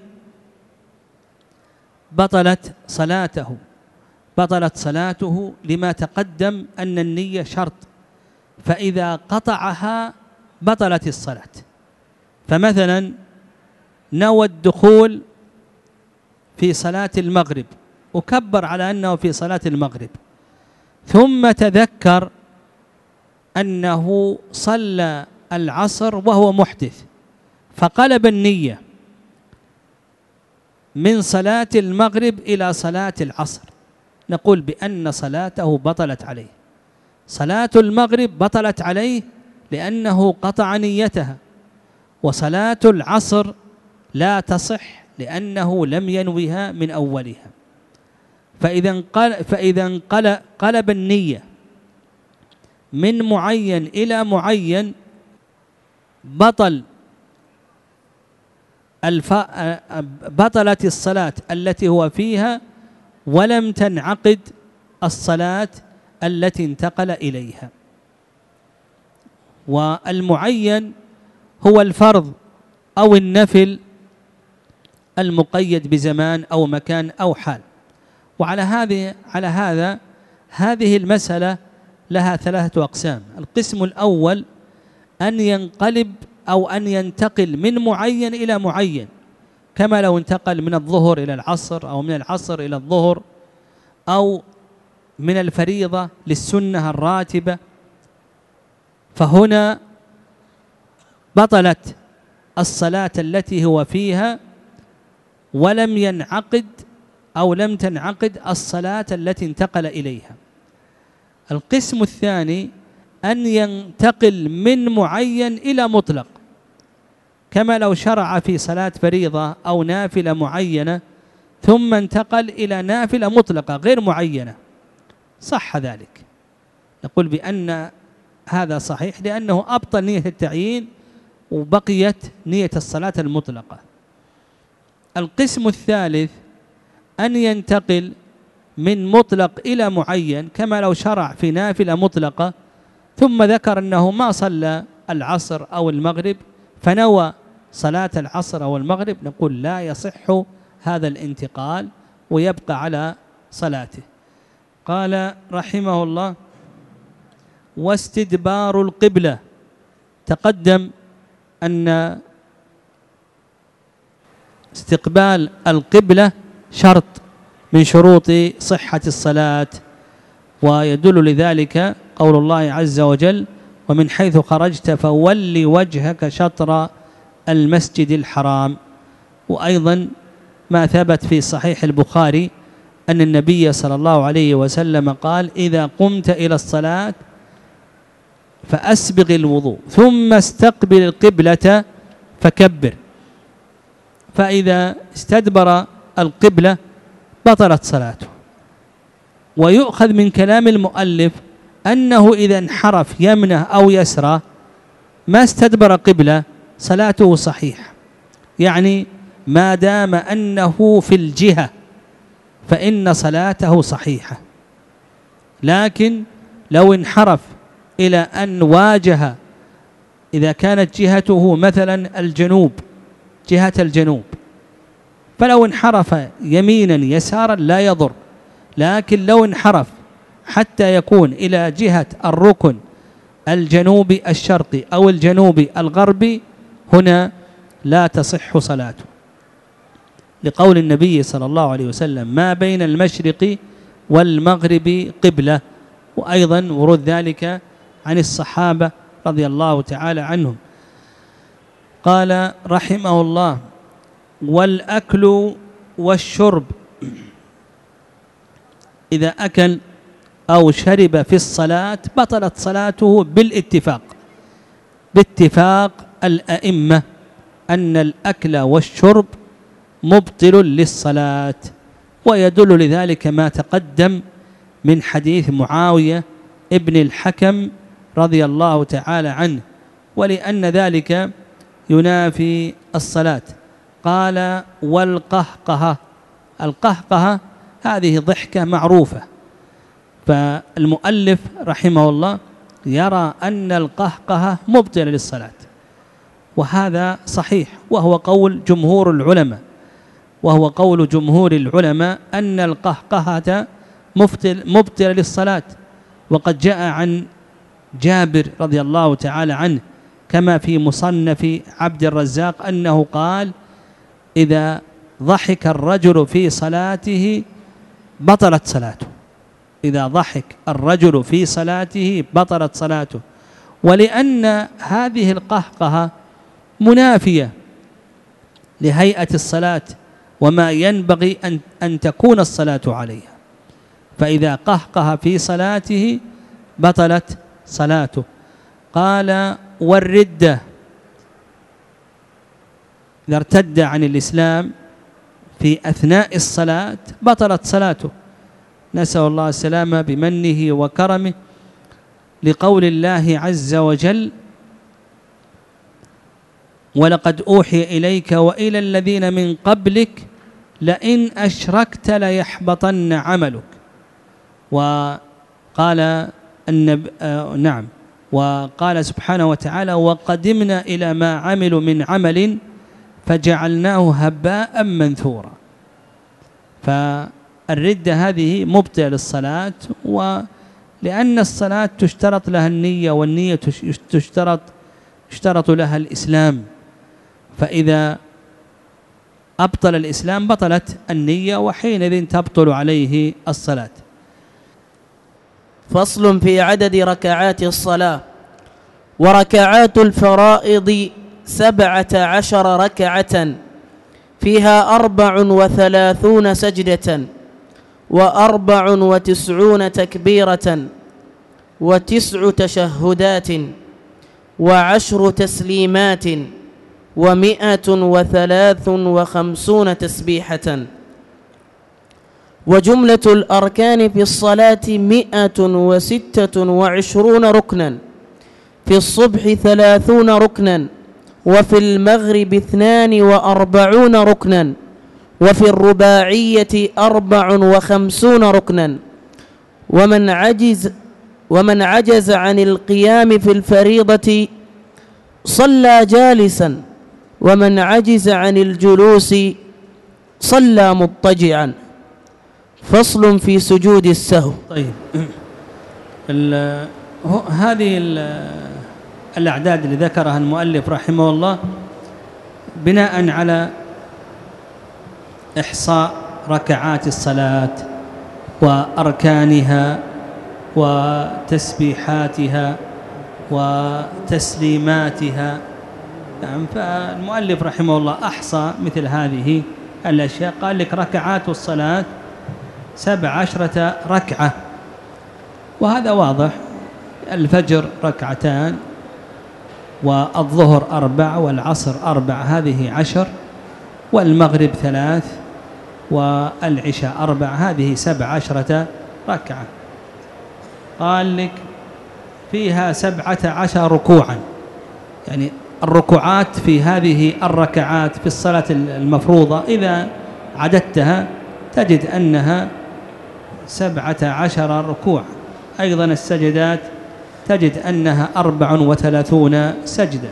بطلت صلاته بطلت صلاته لما تقدم أن النية شرط، فإذا قطعها بطلت الصلاة. فمثلا نوى الدخول في صلاة المغرب وكبر على أنه في صلاة المغرب، ثم تذكر أنه صلى العصر وهو محدث، فقلب النية من صلاة المغرب إلى صلاة العصر، نقول بأن صلاته بطلت عليه. صلاة المغرب بطلت عليه لأنه قطع نيتها، وصلاة العصر لا تصح لأنه لم ينوها من أولها. فإذا انقلب, فإذا انقلب قلب النية من معين إلى معين بطل الف... بطلت الصلاة التي هو فيها، ولم تنعقد الصلاة التي انتقل إليها. والمعين هو الفرض أو النفل المقيد بزمان أو مكان أو حال. وعلى هذه على هذا هذه المسألة لها ثلاثة أقسام. القسم الأول أن ينقلب أو أن ينتقل من معين إلى معين، كما لو انتقل من الظهر إلى العصر أو من العصر إلى الظهر أو من الفريضة للسنة الراتبة، فهنا بطلت الصلاة التي هو فيها ولم ينعقد أو لم تنعقد الصلاة التي انتقل إليها. القسم الثاني أن ينتقل من معين إلى مطلق، كما لو شرع في صلاة فريضة أو نافلة معينة ثم انتقل إلى نافلة مطلقة غير معينة، صح ذلك، نقول بأن هذا صحيح لأنه أبطل نية التعيين وبقيت نية الصلاة المطلقة. القسم الثالث أن ينتقل من مطلق إلى معين، كما لو شرع في نافلة مطلقة ثم ذكر أنه ما صلى العصر أو المغرب فنوى صلاة العصر أو المغرب، نقول لا يصح هذا الانتقال ويبقى على صلاته. قال رحمه الله: واستدبار القبلة. تقدم أن استقبال القبلة شرط من شروط صحة الصلاة، ويدل لذلك قول الله عز وجل: ومن حيث خرجت فول وجهك شطر المسجد الحرام. وأيضا ما ثبت في صحيح البخاري أن النبي صلى الله عليه وسلم قال: إذا قمت إلى الصلاة فأسبغ الوضوء ثم استقبل القبلة فكبر. فإذا استدبر القبلة بطلت صلاته. ويؤخذ من كلام المؤلف أنه إذا انحرف يمنه أو يسره ما استدبر قبلة صلاته صحيحة، يعني ما دام أنه في الجهة فإن صلاته صحيحة. لكن لو انحرف إلى أن واجه، إذا كانت جهته مثلا الجنوب، جهة الجنوب، فلو انحرف يمينا يسارا لا يضر، لكن لو انحرف حتى يكون إلى جهة الركن الجنوبي الشرقي أو الجنوبي الغربي هنا لا تصح صلاته، لقول النبي صلى الله عليه وسلم: ما بين المشرق والمغرب قبلة. وأيضا ورود ذلك عن الصحابة رضي الله تعالى عنهم. قال رحمه الله: والأكل والشرب. إذا أكل أو شرب في الصلاة بطلت صلاته بالاتفاق، باتفاق الأئمة أن الأكل والشرب مبطل للصلاة. ويدل لذلك ما تقدم من حديث معاوية ابن الحكم رضي الله تعالى عنه، ولأن ذلك ينافي الصلاة. قال: والقهقهة. القهقهة هذه ضحكة معروفة، فالمؤلف رحمه الله يرى أن القهقهة مبطلة للصلاة، وهذا صحيح، وهو قول جمهور العلماء وهو قول جمهور العلماء أن القهقهة مبطل مبطلة للصلاة. وقد جاء عن جابر رضي الله تعالى عنه كما في مصنف عبد الرزاق أنه قال: إذا ضحك الرجل في صلاته بطلت صلاته. إذا ضحك الرجل في صلاته بطلت صلاته. ولأن هذه القهقهة منافية لهيئة الصلاة وما ينبغي أن, أن تكون الصلاة عليها، فإذا قهقه في صلاته بطلت صلاته. قال: والردة. إذا ارتد عن الإسلام في أثناء الصلاة بطلت صلاته، نسأل الله السلامة بمنه وكرمه، لقول الله عز وجل: ولقد أوحي إليك وإلى الذين من قبلك لئن أشركت ليحبطن عملك. وقال النب... آه نعم وقال سبحانه وتعالى: وقدمنا إلى ما عملوا من عمل فجعلناه هباء منثورا. فالردة هذه مبطلة للصلاة، ولأن الصلاة تشترط لها النية، والنية تشترط يشترط لها الإسلام، فإذا أبطل الإسلام بطلت النية، وحينئذ تبطل عليه الصلاة. فصل في عدد ركعات الصلاة. وركعات الفرائض سبعة عشر ركعة، فيها أربع وثلاثون سجدة، وأربع وتسعون تكبيرة، وتسع تشهدات، وعشر تسليمات، ومئة وثلاث وخمسون تسبيحة. وجملة الأركان في الصلاة مئة وستة وعشرون ركنا، في الصبح ثلاثون ركنا، وفي المغرب اثنان وأربعون ركنا، وفي الرباعية أربع وخمسون ركنا. ومن عجز ومن عجز عن القيام في الفريضة صلى جالسا، ومن عجز عن الجلوس صلى مضطجعا. فصل في سجود السهو. طيب، هذه الأعداد اللي ذكرها المؤلف رحمه الله بناء على إحصاء ركعات الصلاة وأركانها وتسبيحاتها وتسليماتها. نعم، فالمؤلف رحمه الله أحصى مثل هذه الأشياء. قال لك ركعات الصلاة سبع عشرة ركعة، وهذا واضح. الفجر ركعتان، والظهر أربع، والعصر أربع، هذه عشر، والمغرب ثلاث، والعشاء أربع، هذه سبع عشرة ركعة. قال لك فيها سبعة عشر ركوعا، يعني الركوعات في هذه الركعات في الصلاة المفروضة إذا عددتها تجد أنها سبعة عشر ركوع. أيضا السجدات تجد أنها أربع وثلاثون سجدة.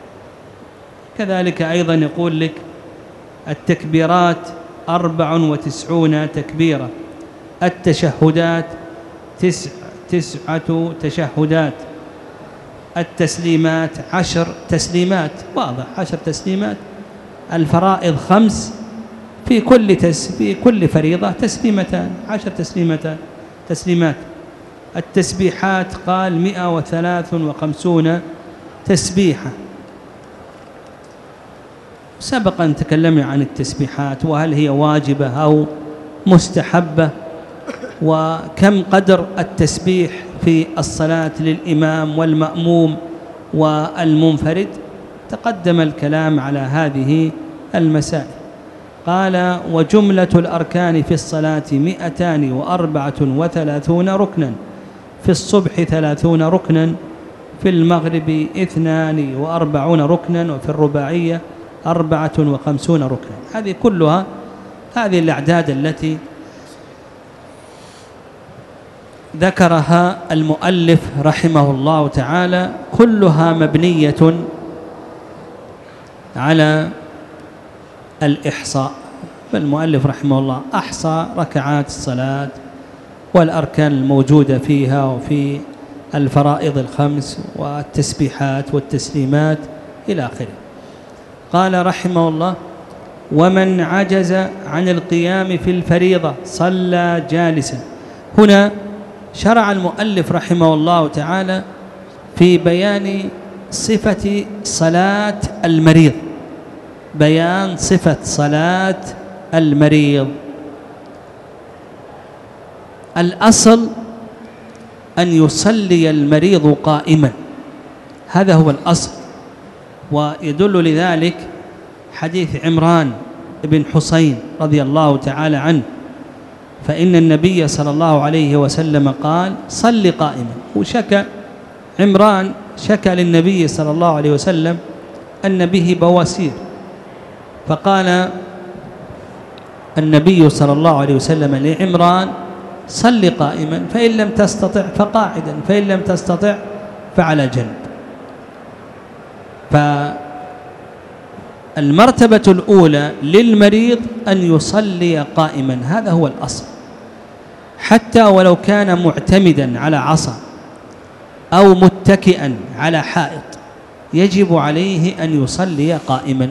كذلك أيضا يقول لك التكبيرات أربع وتسعون تكبيرة، التشهدات تسع تسعة تشهدات، التسليمات عشر تسليمات، واضح عشر تسليمات. الفرائض خمس، في كل تس في كل فريضة تسليمتان، عشر تسليمتان تسليمات. التسبيحات قال مئة وثلاث وخمسون تسبيحة. سبق أن تكلمنا عن التسبيحات وهل هي واجبة أو مستحبة، وكم قدر التسبيح في الصلاة للإمام والمأموم والمنفرد. تقدم الكلام على هذه المسائل. قال وجملة الأركان في الصلاة مئتان وأربعة وثلاثون ركنا، في الصبح ثلاثون ركنا، في المغرب اثنان وأربعون ركنا، وفي الرباعية أربعة وخمسون ركنا. هذه كلها هذه الأعداد التي ذكرها المؤلف رحمه الله تعالى كلها مبنية على الإحصاء. فالمؤلف رحمه الله أحصى ركعات الصلاة والأركان الموجودة فيها وفي الفرائض الخمس والتسبيحات والتسليمات إلى آخره. قال رحمه الله ومن عجز عن القيام في الفريضة صلى جالسا. هنا شرع المؤلف رحمه الله تعالى في بيان صفة صلاة المريض، بيان صفة صلاة المريض. الأصل أن يصلي المريض قائما، هذا هو الأصل. ويدل لذلك حديث عمران بن حسين رضي الله تعالى عنه، فإن النبي صلى الله عليه وسلم قال صل قائما. وشكى عمران شكى للنبي صلى الله عليه وسلم أن به بواسير، فقال النبي صلى الله عليه وسلم لعمران صل قائما، فإن لم تستطع فقاعدا، فإن لم تستطع فعلى جنب. فالمرتبة الأولى للمريض أن يصلي قائما، هذا هو الأصل، حتى ولو كان معتمدا على عصا أو متكئا على حائط يجب عليه أن يصلي قائما.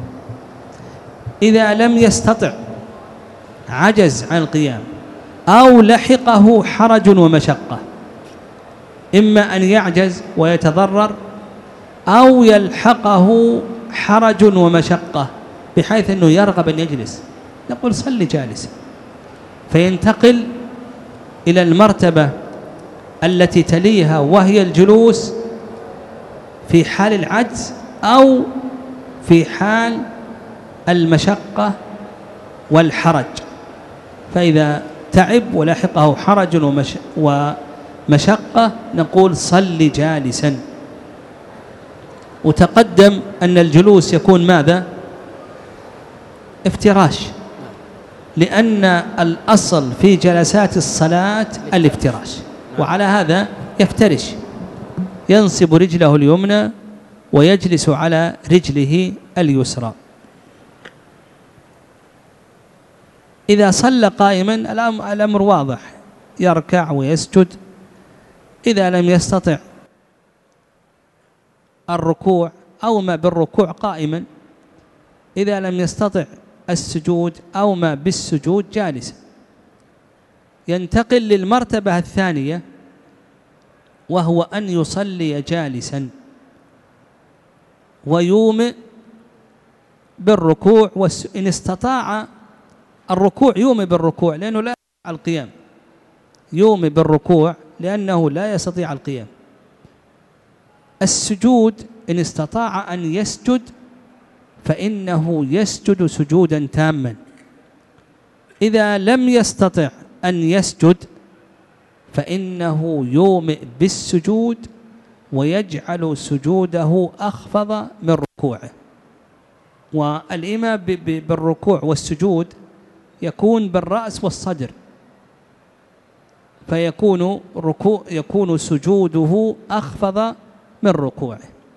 إذا لم يستطع، عجز عن القيام أو لحقه حرج ومشقة، إما أن يعجز ويتضرر أو يلحقه حرج ومشقة بحيث أنه يرغب أن يجلس، نقول صل جالسا، فينتقل إلى المرتبة التي تليها وهي الجلوس في حال العجز أو في حال المشقة والحرج. فإذا تعب ولحقه حرج ومش ومشقة نقول صل جالسا. وتقدم أن الجلوس يكون ماذا؟ افتراش، لأن الأصل في جلسات الصلاة الافتراش، وعلى هذا يفترش، ينصب رجله اليمنى ويجلس على رجله اليسرى. إذا صلى قائما الأمر واضح، يركع ويسجد. إذا لم يستطع الركوع أو ما بالركوع قائما، إذا لم يستطع السجود أو ما بالسجود جالسا. ينتقل للمرتبة الثانية وهو أن يصلي جالسا ويومئ بالركوع والس... إن استطاع الركوع يومئ بالركوع لأنه لا يستطيع القيام، يومئ بالركوع لأنه لا يستطيع القيام. السجود إن استطاع أن يسجد فإنه يسجد سجودا تاما. إذا لم يستطع أن يسجد فإنه يومئ بالسجود ويجعل سجوده أخفض من ركوعه. والإيماء بالركوع والسجود يكون بالرأس والصدر، فيكون ركوع يكون سجوده أخفض من ركوعه.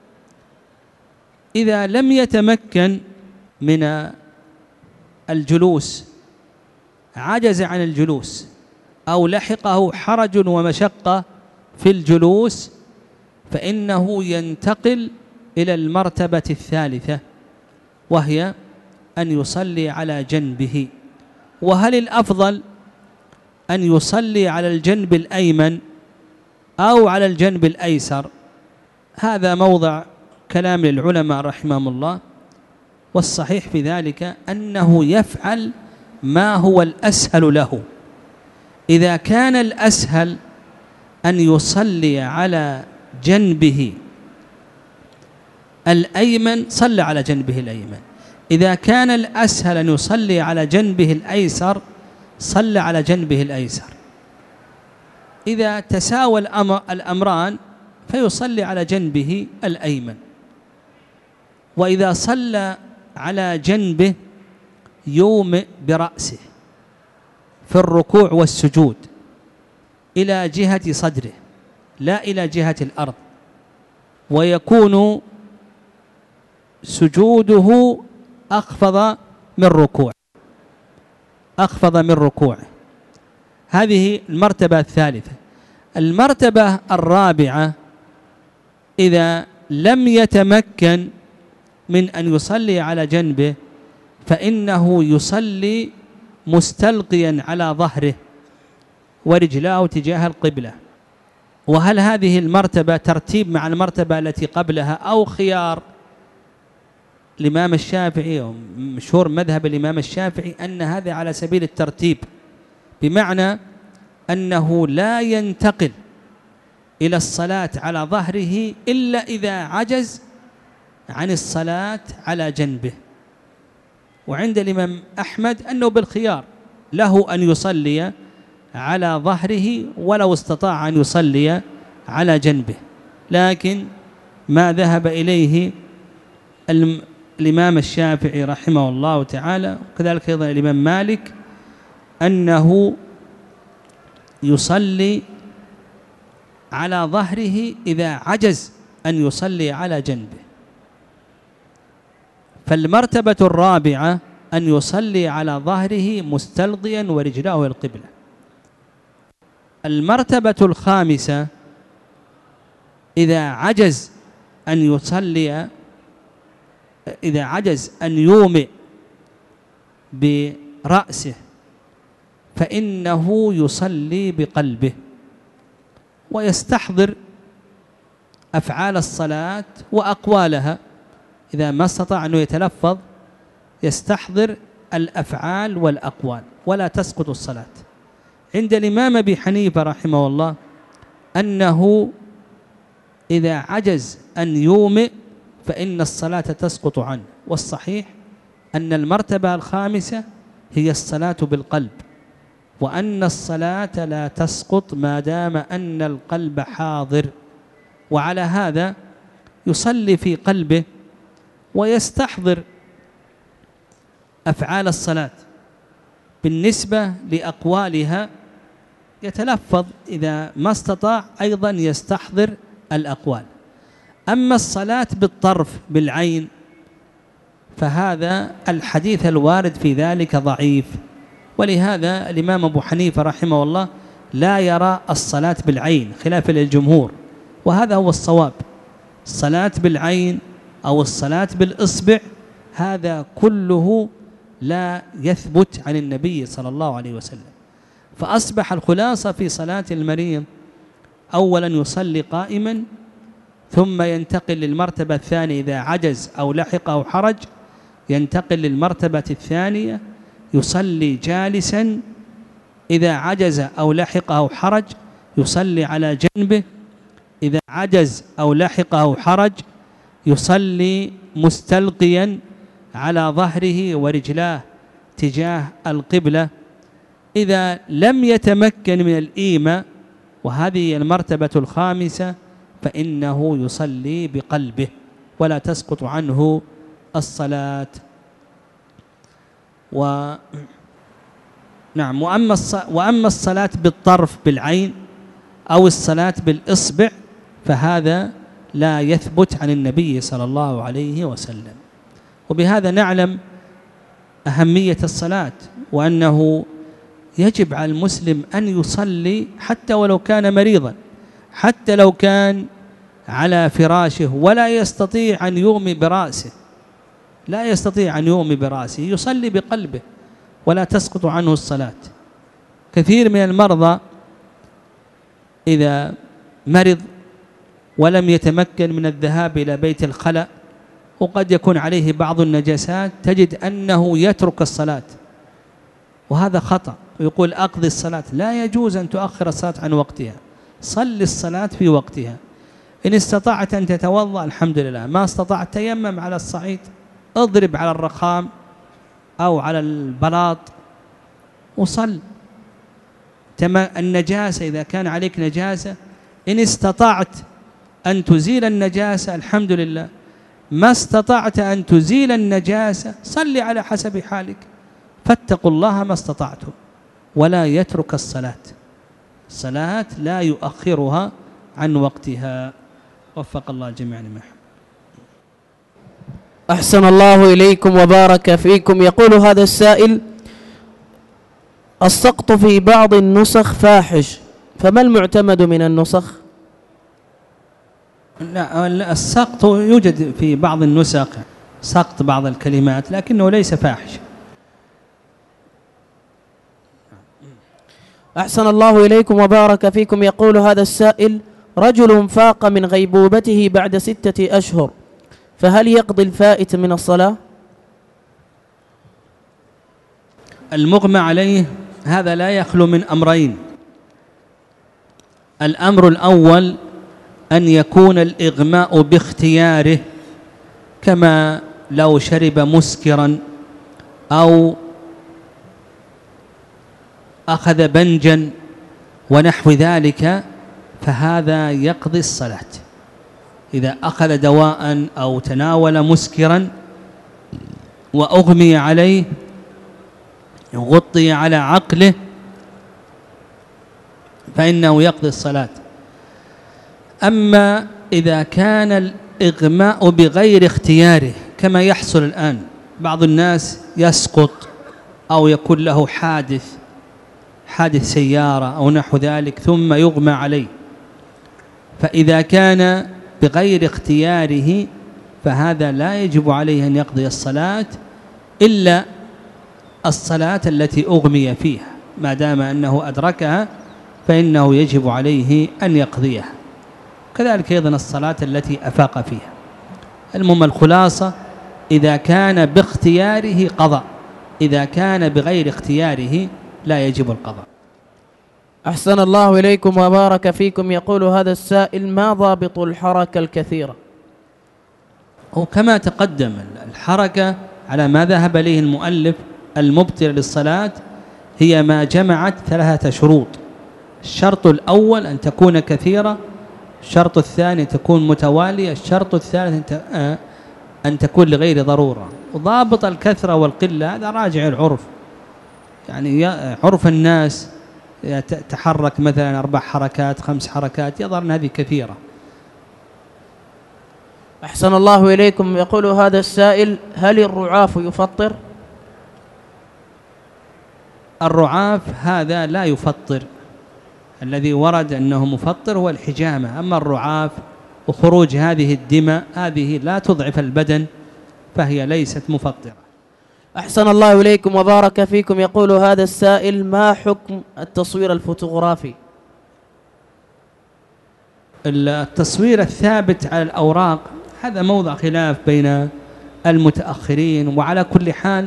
إذا لم يتمكن من الجلوس، عجز عن الجلوس أو لحقه حرج ومشقة في الجلوس، فإنه ينتقل إلى المرتبة الثالثة وهي أن يصلي على جنبه. وهل الأفضل أن يصلي على الجنب الأيمن أو على الجنب الأيسر؟ هذا موضع كلام للعلماء رحمهم الله، والصحيح في ذلك أنه يفعل ما هو الأسهل له. إذا كان الأسهل أن يصلي على جنبه الأيمن صلى على جنبه الأيمن، إذا كان الأسهل أن يصلي على جنبه الأيسر صلى على جنبه الأيسر. إذا تساوى الأمران فيصلي على جنبه الأيمن. وإذا صلى على جنبه يومئ برأسه في الركوع والسجود إلى جهة صدره لا إلى جهة الأرض، ويكون سجوده أخفض من ركوع أخفض من ركوعه. هذه المرتبة الثالثة. المرتبة الرابعة إذا لم يتمكن من أن يصلي على جنبه فإنه يصلي مستلقيا على ظهره ورجلاه تجاه القبلة. وهل هذه المرتبة ترتيب مع المرتبة التي قبلها أو خيار؟ الإمام الشافعي مشهور مذهب الإمام الشافعي أن هذا على سبيل الترتيب، بمعنى أنه لا ينتقل إلى الصلاة على ظهره إلا إذا عجز عن الصلاة على جنبه. وعند الإمام أحمد أنه بالخيار له أن يصلي على ظهره ولو استطاع أن يصلي على جنبه، لكن ما ذهب إليه الإمام الشافعي رحمه الله تعالى وكذلك أيضا الإمام مالك أنه يصلي على ظهره إذا عجز أن يصلي على جنبه. فالمرتبة الرابعة أن يصلي على ظهره مستلقيا ورجلاه القبلة. المرتبة الخامسة إذا عجز أن يصلي إذا عجز أن يومئ برأسه فإنه يصلي بقلبه ويستحضر أفعال الصلاة وأقوالها. إذا ما استطاع أنه يتلفظ يستحضر الأفعال والأقوال ولا تسقط الصلاة. عند الإمام أبي حنيفة رحمه الله أنه إذا عجز أن يومئ فإن الصلاة تسقط عنه، والصحيح أن المرتبة الخامسة هي الصلاة بالقلب، وأن الصلاة لا تسقط ما دام أن القلب حاضر. وعلى هذا يصلي في قلبه ويستحضر أفعال الصلاة بالنسبة لأقوالها، يتلفظ إذا ما استطاع أيضا يستحضر الأقوال. أما الصلاة بالطرف بالعين فهذا الحديث الوارد في ذلك ضعيف، ولهذا الإمام أبو حنيفة رحمه الله لا يرى الصلاة بالعين خلافا للجمهور، وهذا هو الصواب. الصلاة بالعين أو الصلاة بالإصبع هذا كله لا يثبت عن النبي صلى الله عليه وسلم. فأصبح الخلاصة في صلاة المريض أولا يصلي قائما، ثم ينتقل للمرتبة الثانية إذا عجز أو لحقه حرج، ينتقل للمرتبة الثانية يصلي جالسا، إذا عجز أو لحقه حرج يصلي على جنبه، إذا عجز أو لحقه حرج يصلي مستلقيا على ظهره ورجلاه تجاه القبلة، إذا لم يتمكن من الإيماء وهذه المرتبة الخامسة فإنه يصلي بقلبه ولا تسقط عنه الصلاة. و نعم وأما وأما الصلاة بالطرف بالعين أو الصلاة بالإصبع فهذا لا يثبت عن النبي صلى الله عليه وسلم. وبهذا نعلم أهمية الصلاة، وأنه يجب على المسلم أن يصلي حتى ولو كان مريضا، حتى لو كان على فراشه ولا يستطيع أن يغمي برأسه، لا يستطيع أن يغمي برأسه، يصلي بقلبه ولا تسقط عنه الصلاة. كثير من المرضى إذا مرض ولم يتمكن من الذهاب إلى بيت الخلاء وقد يكون عليه بعض النجاسات تجد أنه يترك الصلاة، وهذا خطأ، ويقول أقضي الصلاة. لا يجوز أن تؤخر الصلاة عن وقتها، صل الصلاة في وقتها. إن استطعت أن تتوضأ الحمد لله، ما استطعت تيمم على الصعيد، اضرب على الرخام أو على البلاط وصل. النجاسة إذا كان عليك نجاسة إن استطعت أن تزيل النجاسة الحمد لله، ما استطعت أن تزيل النجاسة صل على حسب حالك. فاتقوا الله ما استطعتم ولا يترك الصلاة، الصلاة لا يؤخرها عن وقتها. وفق الله جميعا لما يحب. أحسن الله إليكم وبارك فيكم. يقول هذا السائل: السقط في بعض النسخ فاحش، فما المعتمد من النسخ؟ لا، السقط يوجد في بعض النسخ، سقط بعض الكلمات، لكنه ليس فاحش. أحسن الله إليكم وبارك فيكم. يقول هذا السائل: رجل فاق من غيبوبته بعد ستة أشهر، فهل يقضي الفائت من الصلاة؟ المغمى عليه هذا لا يخلو من أمرين. الأمر الأول أن يكون الإغماء باختياره، كما لو شرب مسكرا أو أخذ بنجا ونحو ذلك، فهذا يقضي الصلاة. إذا أخذ دواء أو تناول مسكرا وأغمي عليه غطي على عقله فإنه يقضي الصلاة. أما إذا كان الإغماء بغير اختياره كما يحصل الآن، بعض الناس يسقط أو يكون له حادث حادث سيارة أو نحو ذلك ثم يغمى عليه، فإذا كان بغير اختياره فهذا لا يجب عليه أن يقضي الصلاة إلا الصلاة التي أغمي فيها، ما دام أنه أدركها فإنه يجب عليه أن يقضيها. كذلك أيضا الصلاة التي أفاق فيها. المهم الخلاصة إذا كان باختياره قضى، إذا كان بغير اختياره لا يجب القضاء. أحسن الله إليكم وبارك فيكم. يقول هذا السائل: ما ضابط الحركة الكثيرة؟ وكما تقدم الحركة على ما ذهب إليه المؤلف المبطل للصلاة هي ما جمعت ثلاثة شروط. الشرط الأول أن تكون كثيرة، الشرط الثاني أن تكون متوالية، الشرط الثالث أن تكون لغير ضرورة. وضابط الكثرة والقلة هذا راجع العرف، يعني عرف الناس تحرك مثلا أربع حركات خمس حركات يظهر أن هذه كثيرة. أحسن الله إليكم. يقول هذا السائل: هل الرعاف يفطر؟ الرعاف هذا لا يفطر، الذي ورد أنه مفطر هو الحجامة. أما الرعاف وخروج هذه الدماء هذه لا تضعف البدن فهي ليست مفطرة. أحسن الله إليكم وبارك فيكم. يقول هذا السائل: ما حكم التصوير الفوتوغرافي؟ التصوير الثابت على الأوراق هذا موضع خلاف بين المتأخرين، وعلى كل حال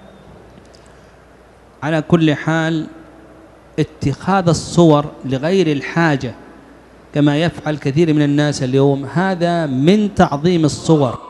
على كل حال اتخاذ الصور لغير الحاجة كما يفعل كثير من الناس اليوم هذا من تعظيم الصور.